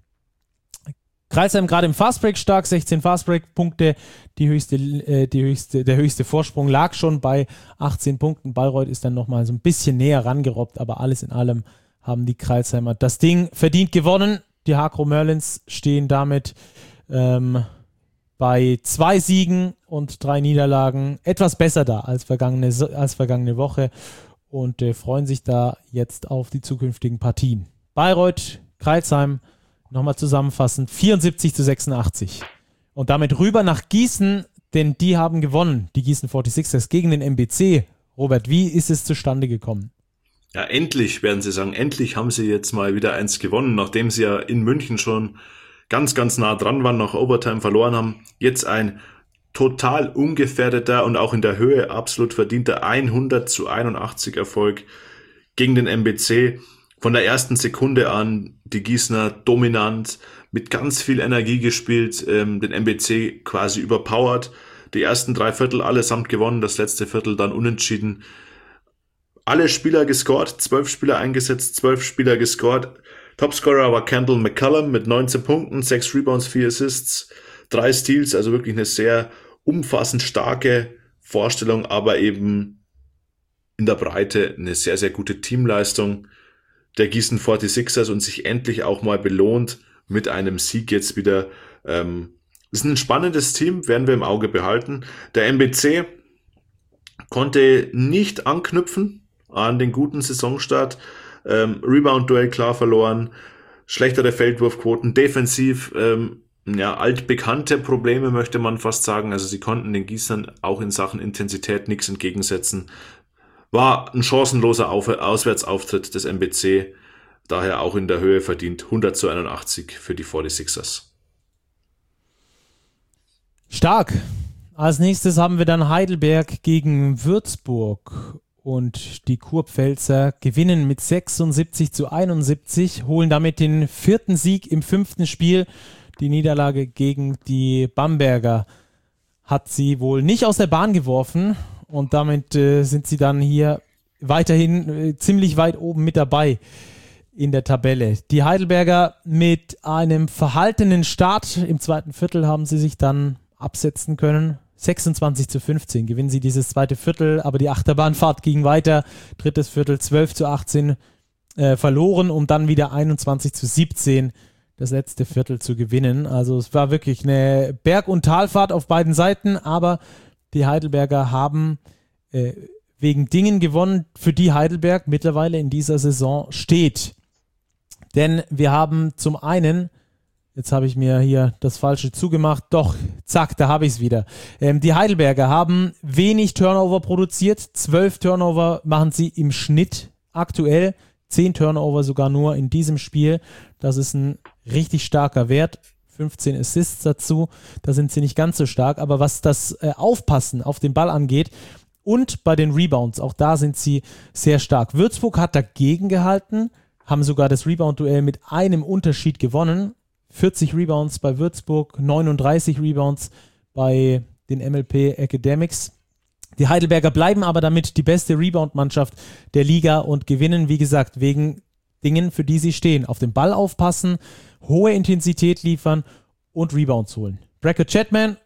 Kreilsheim gerade im Fastbreak stark, sechzehn Fastbreak-Punkte. Die höchste, äh, die höchste, der höchste Vorsprung lag schon bei achtzehn Punkten. Bayreuth ist dann nochmal so ein bisschen näher rangerobbt, aber alles in allem haben die Kreilsheimer das Ding verdient gewonnen. Die Hakro Merlins stehen damit ähm, bei zwei Siegen und drei Niederlagen etwas besser da als vergangene, als vergangene Woche und äh, freuen sich da jetzt auf die zukünftigen Partien. Bayreuth, Kreilsheim, nochmal zusammenfassend, vierundsiebzig zu sechsundachtzig. Und damit rüber nach Gießen, denn die haben gewonnen, die Gießen forty-sixers gegen den M B C. Robert, wie ist es zustande gekommen? Ja, endlich, werden sie sagen, endlich haben sie jetzt mal wieder eins gewonnen, nachdem sie ja in München schon ganz, ganz nah dran waren, nach Overtime verloren haben. Jetzt ein total ungefährdeter und auch in der Höhe absolut verdienter hundert zu einundachtzig Erfolg gegen den M B C. Von der ersten Sekunde an die Gießener dominant, mit ganz viel Energie gespielt, ähm, den M B C quasi überpowered. Die ersten drei Viertel allesamt gewonnen, das letzte Viertel dann unentschieden. Alle Spieler gescored, zwölf Spieler eingesetzt, zwölf Spieler gescored. Topscorer war Kendall McCallum mit neunzehn Punkten, sechs Rebounds, vier Assists, drei Steals, also wirklich eine sehr umfassend starke Vorstellung, aber eben in der Breite eine sehr, sehr gute Teamleistung der Gießen forty-sixers und sich endlich auch mal belohnt mit einem Sieg jetzt wieder. Ähm, ist ein spannendes Team, werden wir im Auge behalten. Der M B C konnte nicht anknüpfen an den guten Saisonstart. Ähm, Rebound-Duell klar verloren, schlechtere Feldwurfquoten, defensiv ähm, ja, altbekannte Probleme, möchte man fast sagen. Also sie konnten den Gießern auch in Sachen Intensität nichts entgegensetzen. War ein chancenloser Auf- Auswärtsauftritt des M B C, daher auch in der Höhe verdient, hundert zu einundachtzig für die forty-sixers. Stark. Als nächstes haben wir dann Heidelberg gegen Würzburg. Und die Kurpfälzer gewinnen mit sechsundsiebzig zu einundsiebzig, holen damit den vierten Sieg im fünften Spiel. Die Niederlage gegen die Bamberger hat sie wohl nicht aus der Bahn geworfen und damit äh, sind sie dann hier weiterhin äh, ziemlich weit oben mit dabei in der Tabelle. Die Heidelberger mit einem verhaltenen Start im zweiten Viertel haben sie sich dann absetzen können. sechsundzwanzig zu fünfzehn gewinnen sie dieses zweite Viertel, aber die Achterbahnfahrt ging weiter. Drittes Viertel zwölf zu achtzehn äh, verloren, um dann wieder einundzwanzig zu siebzehn das letzte Viertel zu gewinnen. Also es war wirklich eine Berg- und Talfahrt auf beiden Seiten, aber die Heidelberger haben äh, wegen Dingen gewonnen, für die Heidelberg mittlerweile in dieser Saison steht. Denn wir haben zum einen, jetzt habe ich mir hier das Falsche zugemacht. Doch, zack, da habe ich es wieder. Ähm, die Heidelberger haben wenig Turnover produziert. Zwölf Turnover machen sie im Schnitt aktuell. Zehn Turnover sogar nur in diesem Spiel. Das ist ein richtig starker Wert. fünfzehn Assists dazu. Da sind sie nicht ganz so stark. Aber was das äh, Aufpassen auf den Ball angeht und bei den Rebounds, auch da sind sie sehr stark. Würzburg hat dagegen gehalten, haben sogar das Rebound-Duell mit einem Unterschied gewonnen. vierzig Rebounds bei Würzburg, neununddreißig Rebounds bei den M L P Academics. Die Heidelberger bleiben aber damit die beste Rebound-Mannschaft der Liga und gewinnen, wie gesagt, wegen Dingen, für die sie stehen. Auf den Ball aufpassen, hohe Intensität liefern und Rebounds holen. Brackett Chapman,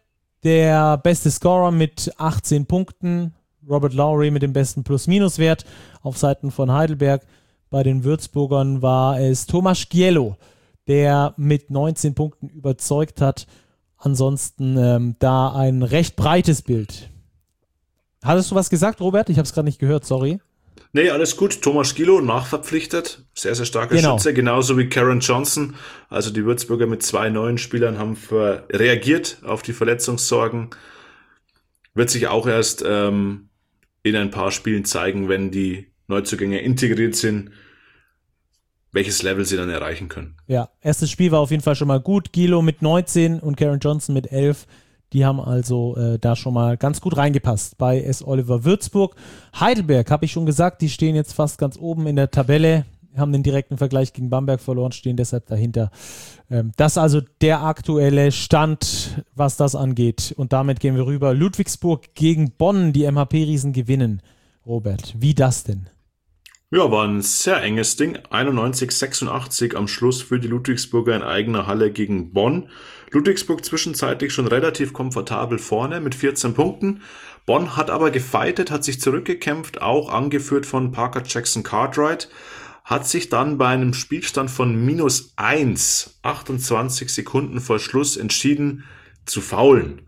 der beste Scorer mit achtzehn Punkten. Robert Lowry mit dem besten Plus-Minus-Wert auf Seiten von Heidelberg. Bei den Würzburgern war es Tomasz Gielo, der mit neunzehn Punkten überzeugt hat. Ansonsten ähm, da ein recht breites Bild. Hattest du was gesagt, Robert? Ich habe es gerade nicht gehört, sorry. Nee, alles gut. Tomasz Gielo nachverpflichtet. Sehr, sehr starker genau. Schütze. Genauso wie Karen Johnson. Also die Würzburger mit zwei neuen Spielern haben für, reagiert auf die Verletzungssorgen. Wird sich auch erst ähm, in ein paar Spielen zeigen, wenn die Neuzugänge integriert sind, welches Level sie dann erreichen können. Ja, erstes Spiel war auf jeden Fall schon mal gut. Gielo mit neunzehn und Karen Johnson mit elf. Die haben also äh, da schon mal ganz gut reingepasst bei S. Oliver Würzburg. Heidelberg, habe ich schon gesagt, die stehen jetzt fast ganz oben in der Tabelle, haben den direkten Vergleich gegen Bamberg verloren, stehen deshalb dahinter. Ähm, das ist also der aktuelle Stand, was das angeht. Und damit gehen wir rüber. Ludwigsburg gegen Bonn, die M H P-Riesen gewinnen. Robert, wie das denn? Ja, war ein sehr enges Ding. einundneunzig sechsundachtzig am Schluss für die Ludwigsburger in eigener Halle gegen Bonn. Ludwigsburg zwischenzeitlich schon relativ komfortabel vorne mit vierzehn Punkten. Bonn hat aber gefeitet, hat sich zurückgekämpft, auch angeführt von Parker Jackson Cartwright, hat sich dann bei einem Spielstand von minus eins, achtundzwanzig Sekunden vor Schluss entschieden zu foulen.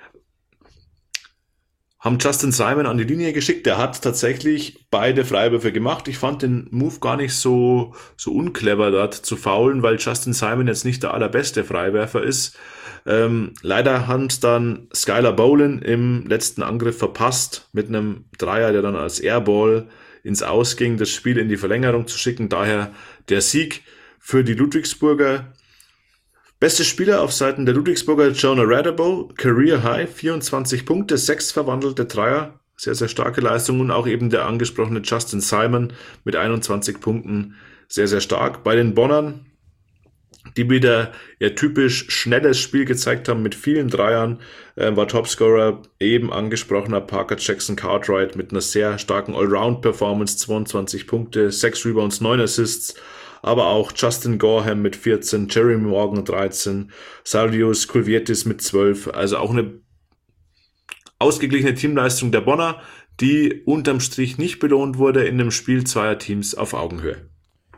Haben Justin Simon an die Linie geschickt, der hat tatsächlich beide Freiwürfe gemacht. Ich fand den Move gar nicht so so unclever, dort zu foulen, weil Justin Simon jetzt nicht der allerbeste Freiwerfer ist. Ähm, leider hat dann Skylar Bolin im letzten Angriff verpasst, mit einem Dreier, der dann als Airball ins Aus ging, das Spiel in die Verlängerung zu schicken. Daher der Sieg für die Ludwigsburger. Beste Spieler auf Seiten der Ludwigsburger Jonah Radabo, Career High, vierundzwanzig Punkte, sechs verwandelte Dreier, sehr, sehr starke Leistung und auch eben der angesprochene Justin Simon mit einundzwanzig Punkten, sehr, sehr stark. Bei den Bonnern, die wieder ihr typisch schnelles Spiel gezeigt haben mit vielen Dreiern, äh, war Topscorer eben angesprochener Parker Jackson Cartwright mit einer sehr starken Allround-Performance, zweiundzwanzig Punkte, sechs Rebounds, neun Assists, aber auch Justin Gorham mit vierzehn, Jeremy Morgan dreizehn, Salvius Kulvietis mit zwölf, also auch eine ausgeglichene Teamleistung der Bonner, die unterm Strich nicht belohnt wurde in einem Spiel zweier Teams auf Augenhöhe.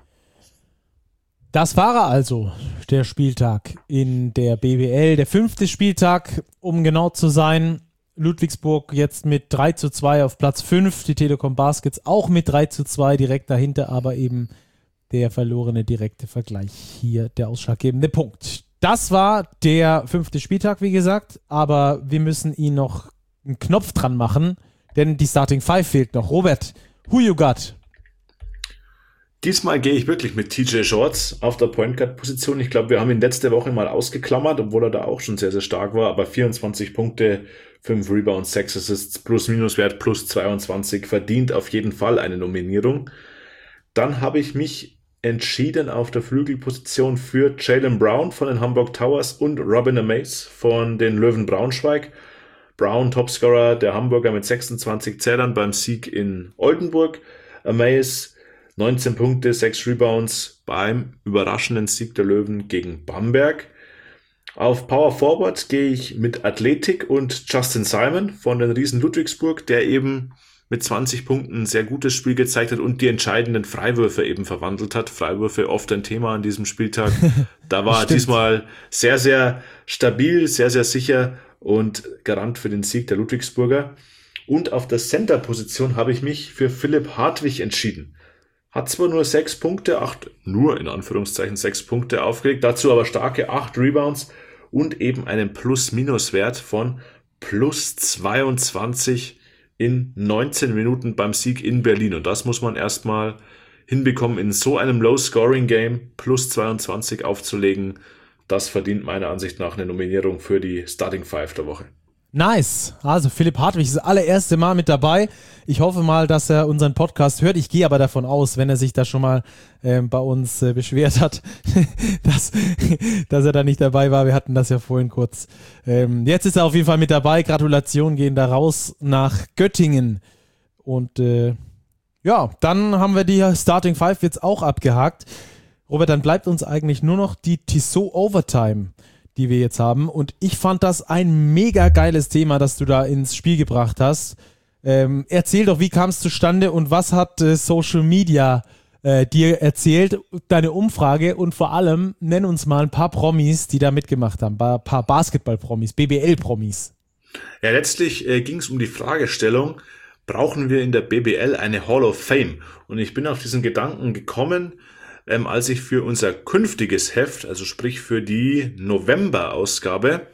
Das war er also, der Spieltag in der B W L, der fünfte Spieltag, um genau zu sein. Ludwigsburg jetzt mit drei zu zwei auf Platz fünf, die Telekom Baskets auch mit drei zu zwei, direkt dahinter aber eben der verlorene direkte Vergleich, hier der ausschlaggebende Punkt. Das war der fünfte Spieltag, wie gesagt, aber wir müssen ihn noch einen Knopf dran machen, denn die Starting Five fehlt noch. Robert, who you got? Diesmal gehe ich wirklich mit T J Shorts auf der Point Guard Position. Ich glaube, wir haben ihn letzte Woche mal ausgeklammert, obwohl er da auch schon sehr, sehr stark war, aber vierundzwanzig Punkte, fünf Rebounds, sechs Assists, Plus-Minus-Wert plus zweiundzwanzig, verdient auf jeden Fall eine Nominierung. Dann habe ich mich entschieden auf der Flügelposition für Jaylen Brown von den Hamburg Towers und Robin Amaze von den Löwen Braunschweig. Brown, Topscorer der Hamburger mit sechsundzwanzig Zählern beim Sieg in Oldenburg. Amaze, neunzehn Punkte, sechs Rebounds beim überraschenden Sieg der Löwen gegen Bamberg. Auf Power Forward gehe ich mit Athletik und Justin Simon von den Riesen Ludwigsburg, der eben mit zwanzig Punkten ein sehr gutes Spiel gezeigt hat und die entscheidenden Freiwürfe eben verwandelt hat. Freiwürfe oft ein Thema an diesem Spieltag. Da war er diesmal sehr, sehr stabil, sehr, sehr sicher und Garant für den Sieg der Ludwigsburger. Und auf der Center-Position habe ich mich für Philipp Hartwig entschieden. Hat zwar nur sechs Punkte, acht, nur in Anführungszeichen sechs Punkte aufgelegt, dazu aber starke acht Rebounds und eben einen Plus-Minus-Wert von plus zweiundzwanzig in neunzehn Minuten beim Sieg in Berlin. Und das muss man erstmal hinbekommen, in so einem Low-Scoring-Game plus zweiundzwanzig aufzulegen. Das verdient meiner Ansicht nach eine Nominierung für die Starting Five der Woche. Nice. Also Philipp Hartwig ist das allererste Mal mit dabei. Ich hoffe mal, dass er unseren Podcast hört. Ich gehe aber davon aus, wenn er sich da schon mal äh, bei uns äh, beschwert hat, dass, dass er da nicht dabei war. Wir hatten das ja vorhin kurz. Ähm, jetzt ist er auf jeden Fall mit dabei. Gratulationen gehen da raus nach Göttingen. Und äh, ja, dann haben wir die Starting Five jetzt auch abgehakt. Robert, dann bleibt uns eigentlich nur noch die Tissot Overtime. die wir jetzt haben. Und ich fand das ein mega geiles Thema, das du da ins Spiel gebracht hast. Ähm, erzähl doch, wie kam es zustande und was hat äh, Social Media äh, dir erzählt, deine Umfrage, und vor allem nenn uns mal ein paar Promis, die da mitgemacht haben, ein paar Basketball-Promis, B B L-Promis. Ja, letztlich äh, ging es um die Fragestellung, brauchen wir in der B B L eine Hall of Fame? Und ich bin auf diesen Gedanken gekommen, ähm, als ich für unser künftiges Heft, also sprich für die November-Ausgabe,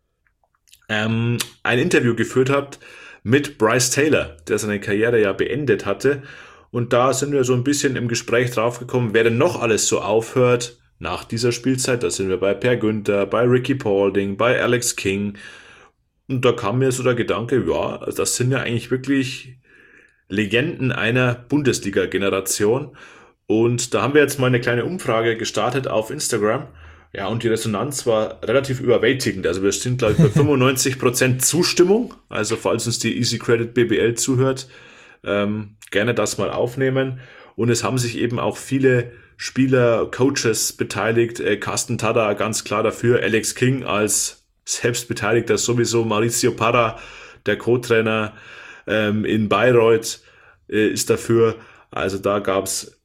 ähm, ein Interview geführt habe mit Bryce Taylor, der seine Karriere ja beendet hatte. Und da sind wir so ein bisschen im Gespräch draufgekommen, wer denn noch alles so aufhört nach dieser Spielzeit. Da sind wir bei Per Günther, bei Ricky Paulding, bei Alex King. Und da kam mir so der Gedanke, ja, das sind ja eigentlich wirklich Legenden einer Bundesliga-Generation. Und da haben wir jetzt mal eine kleine Umfrage gestartet auf Instagram. Ja, und die Resonanz war relativ überwältigend. Also wir sind, glaube ich, bei fünfundneunzig Prozent Zustimmung. Also falls uns die Easy Credit B B L zuhört, ähm, gerne das mal aufnehmen. Und es haben sich eben auch viele Spieler, Coaches beteiligt. Äh, Carsten Tada ganz klar dafür. Alex King als Selbstbeteiligter sowieso. Maurizio Parra, der Co-Trainer ähm, in Bayreuth, äh, ist dafür. Also da gab's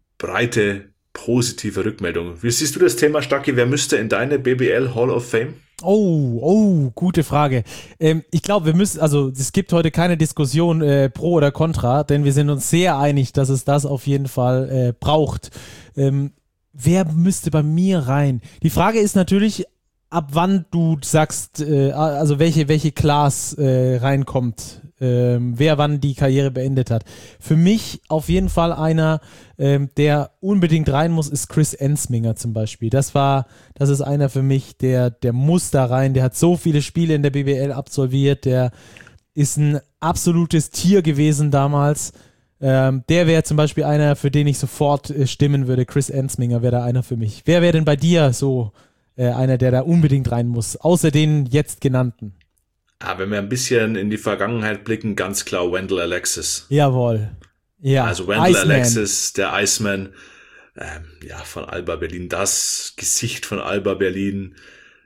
breite positive Rückmeldungen. Wie siehst du das Thema, Stacki? Wer müsste in deine B B L Hall of Fame? Oh, oh, gute Frage. Ähm, ich glaube, wir müssen, also es gibt heute keine Diskussion äh, pro oder contra, denn wir sind uns sehr einig, dass es das auf jeden Fall äh, braucht. Ähm, wer müsste bei mir rein? Die Frage ist natürlich, ab wann du sagst, äh, also welche, welche Class äh, reinkommt, äh, wer wann die Karriere beendet hat. Für mich auf jeden Fall einer, ähm, der unbedingt rein muss, ist Chris Ensminger zum Beispiel. Das war, das ist einer für mich, der, der muss da rein, der hat so viele Spiele in der B B L absolviert, der ist ein absolutes Tier gewesen damals. Ähm, der wäre zum Beispiel einer, für den ich sofort äh, stimmen würde. Chris Ensminger wäre da einer für mich. Wer wäre denn bei dir so äh, einer, der da unbedingt rein muss, außer den jetzt genannten? Ah, wenn wir ein bisschen in die Vergangenheit blicken, ganz klar Wendell Alexis. Jawohl. Ja, also Wendell Iceman. Alexis, der Iceman, ähm, ja, von Alba Berlin, das Gesicht von Alba Berlin.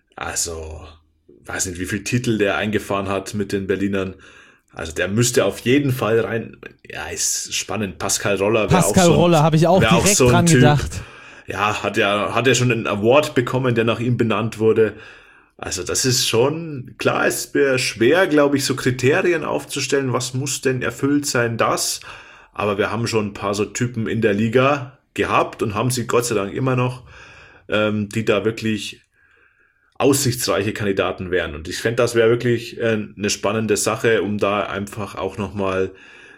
Also, weiß nicht, wie viel Titel der eingefahren hat mit den Berlinern. Also der müsste auf jeden Fall rein. Ja, ist spannend. Pascal Roller wäre auch so. Pascal Roller habe ich auch direkt auch so dran typ. gedacht. Ja, hat ja, hat ja schon einen Award bekommen, der nach ihm benannt wurde. Also das ist schon, klar, es wäre schwer, glaube ich, so Kriterien aufzustellen, was muss denn erfüllt sein, das. Aber wir haben schon ein paar so Typen in der Liga gehabt und haben sie Gott sei Dank immer noch, ähm, die da wirklich aussichtsreiche Kandidaten wären. Und ich fände, das wäre wirklich äh, eine spannende Sache, um da einfach auch nochmal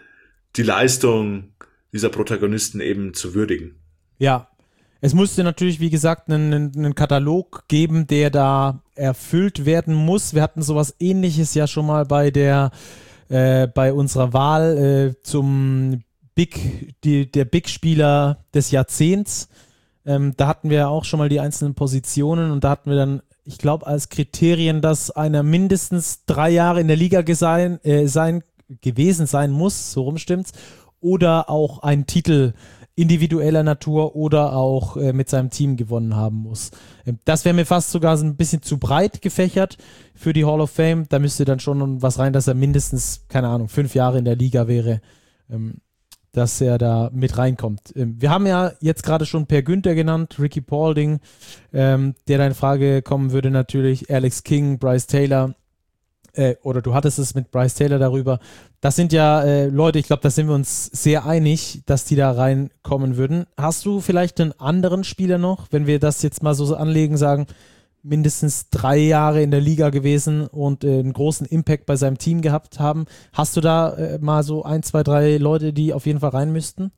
die Leistung dieser Protagonisten eben zu würdigen. Ja, es musste natürlich, wie gesagt, einen, einen Katalog geben, der da erfüllt werden muss. Wir hatten sowas Ähnliches ja schon mal bei der, äh, bei unserer Wahl äh, zum Big, die, der Big-Spieler des Jahrzehnts. Ähm, da hatten wir ja auch schon mal die einzelnen Positionen und da hatten wir dann, ich glaube, als Kriterien, dass einer mindestens drei Jahre in der Liga gesein, äh, sein, gewesen sein muss, so rum stimmt's, oder auch ein Titel individueller Natur oder auch äh, mit seinem Team gewonnen haben muss. Ähm, das wäre mir fast sogar so ein bisschen zu breit gefächert für die Hall of Fame. Da müsste dann schon was rein, dass er mindestens, keine Ahnung, fünf Jahre in der Liga wäre, ähm, dass er da mit reinkommt. Ähm, wir haben ja jetzt gerade schon Per Günther genannt, Ricky Paulding, ähm, der da in Frage kommen würde natürlich, Alex King, Bryce Taylor, äh, oder du hattest es mit Bryce Taylor darüber. Das sind ja äh, Leute, ich glaube, da sind wir uns sehr einig, dass die da reinkommen würden. Hast du vielleicht einen anderen Spieler noch, wenn wir das jetzt mal so anlegen, sagen, mindestens drei Jahre in der Liga gewesen und äh, einen großen Impact bei seinem Team gehabt haben? Hast du da äh, mal so ein, zwei, drei Leute, die auf jeden Fall rein müssten?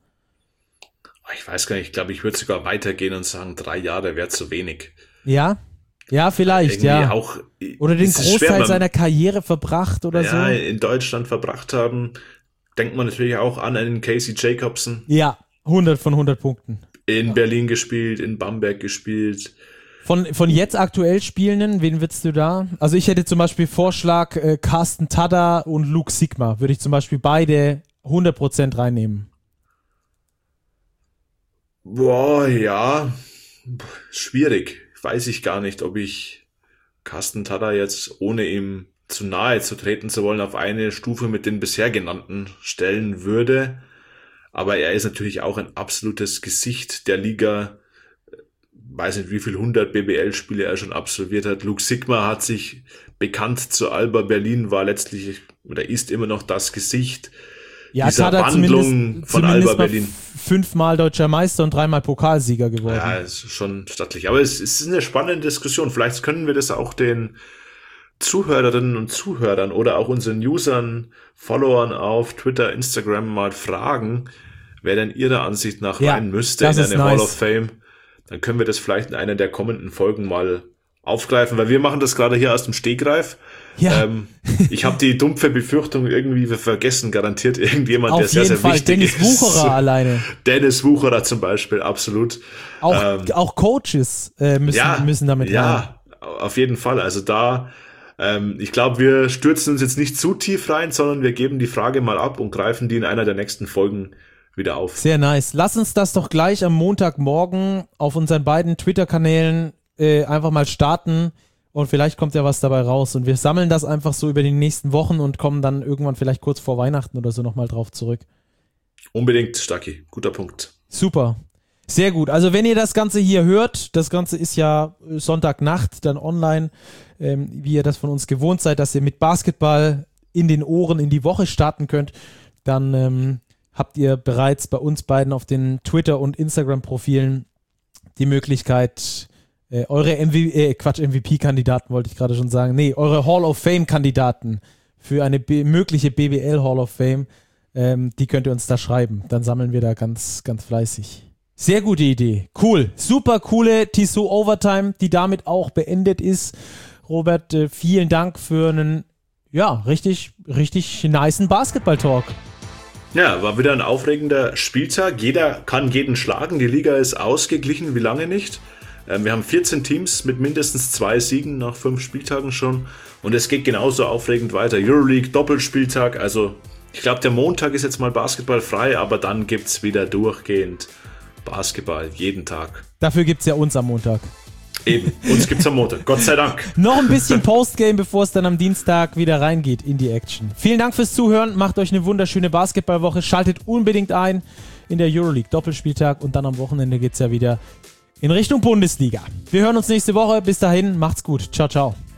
Ich weiß gar nicht, ich glaube, ich würde sogar weitergehen und sagen, drei Jahre wäre zu wenig. Ja? Ja, vielleicht, Irgendwie ja. Auch, oder den Großteil schwer, seiner Karriere verbracht oder ja, so. Ja, in Deutschland verbracht haben. Denkt man natürlich auch an einen Casey Jacobsen. Ja, hundert von hundert Punkten. In ja. Berlin gespielt, in Bamberg gespielt. Von, von jetzt aktuell Spielenden, wen würdest du da? Also ich hätte zum Beispiel Vorschlag äh, Carsten Tada und Luke Sigma. Würde ich zum Beispiel beide hundert Prozent reinnehmen. Boah, ja. Schwierig. Weiß ich gar nicht, ob ich Carsten Tada jetzt, ohne ihm zu nahe zu treten zu wollen, auf eine Stufe mit den bisher genannten stellen würde. Aber er ist natürlich auch ein absolutes Gesicht der Liga. Weiß nicht, wie viel hundert B B L-Spiele er schon absolviert hat. Luke Sigma hat sich bekannt zu Alba Berlin, war letztlich oder ist immer noch das Gesicht ja, dieser Tada Wandlung zumindest, von zumindest Alba Berlin. Fünfmal deutscher Meister und dreimal Pokalsieger geworden. Ja, ist schon stattlich. Aber es, es ist eine spannende Diskussion. Vielleicht können wir das auch den Zuhörerinnen und Zuhörern oder auch unseren Usern, Followern auf Twitter, Instagram mal fragen, wer denn ihrer Ansicht nach ja, rein müsste in eine nice. Hall of Fame. Dann können wir das vielleicht in einer der kommenden Folgen mal aufgreifen, weil wir machen das gerade hier aus dem Stegreif. Ja. Ähm, ich habe die dumpfe Befürchtung, irgendwie wir vergessen garantiert irgendjemand, auf der sehr, sehr Fall. wichtig Dennis ist. Dennis Wucherer alleine. Dennis Wucherer zum Beispiel, absolut. Auch, ähm, auch Coaches äh, müssen, ja, müssen damit rein. Ja, auf jeden Fall. Also da, ähm, ich glaube, wir stürzen uns jetzt nicht zu tief rein, sondern wir geben die Frage mal ab und greifen die in einer der nächsten Folgen wieder auf. Sehr nice. Lass uns das doch gleich am Montagmorgen auf unseren beiden Twitter-Kanälen äh, einfach mal starten und vielleicht kommt ja was dabei raus und wir sammeln das einfach so über die nächsten Wochen und kommen dann irgendwann vielleicht kurz vor Weihnachten oder so nochmal drauf zurück. Unbedingt, Stacki. Guter Punkt. Super. Sehr gut. Also wenn ihr das Ganze hier hört, das Ganze ist ja Sonntagnacht dann online, ähm, wie ihr das von uns gewohnt seid, dass ihr mit Basketball in den Ohren in die Woche starten könnt, dann ähm, habt ihr bereits bei uns beiden auf den Twitter- und Instagram-Profilen die Möglichkeit, äh, eure M V P, äh, Quatsch, M V P-Kandidaten wollte ich gerade schon sagen, nee, eure Hall of Fame-Kandidaten für eine B- mögliche B B L Hall of Fame, ähm, die könnt ihr uns da schreiben. Dann sammeln wir da ganz, ganz fleißig. Sehr gute Idee. Cool. Super coole Tissot Overtime, die damit auch beendet ist. Robert, äh, vielen Dank für einen, ja, richtig, richtig nicen Basketball-Talk. Ja, war wieder ein aufregender Spieltag. Jeder kann jeden schlagen. Die Liga ist ausgeglichen, wie lange nicht. Ähm, wir haben vierzehn Teams mit mindestens zwei Siegen nach fünf Spieltagen schon. Und es geht genauso aufregend weiter. Euroleague, Doppelspieltag. Also ich glaube, der Montag ist jetzt mal basketballfrei, aber dann gibt es wieder durchgehend Basketball, jeden Tag. Dafür gibt es ja uns am Montag. Eben, uns gibt's am Montag. Gott sei Dank. Noch ein bisschen Postgame, bevor es dann am Dienstag wieder reingeht in die Action. Vielen Dank fürs Zuhören. Macht euch eine wunderschöne Basketballwoche. Schaltet unbedingt ein in der Euroleague Doppelspieltag und dann am Wochenende geht's ja wieder in Richtung Bundesliga. Wir hören uns nächste Woche. Bis dahin, macht's gut. Ciao, ciao.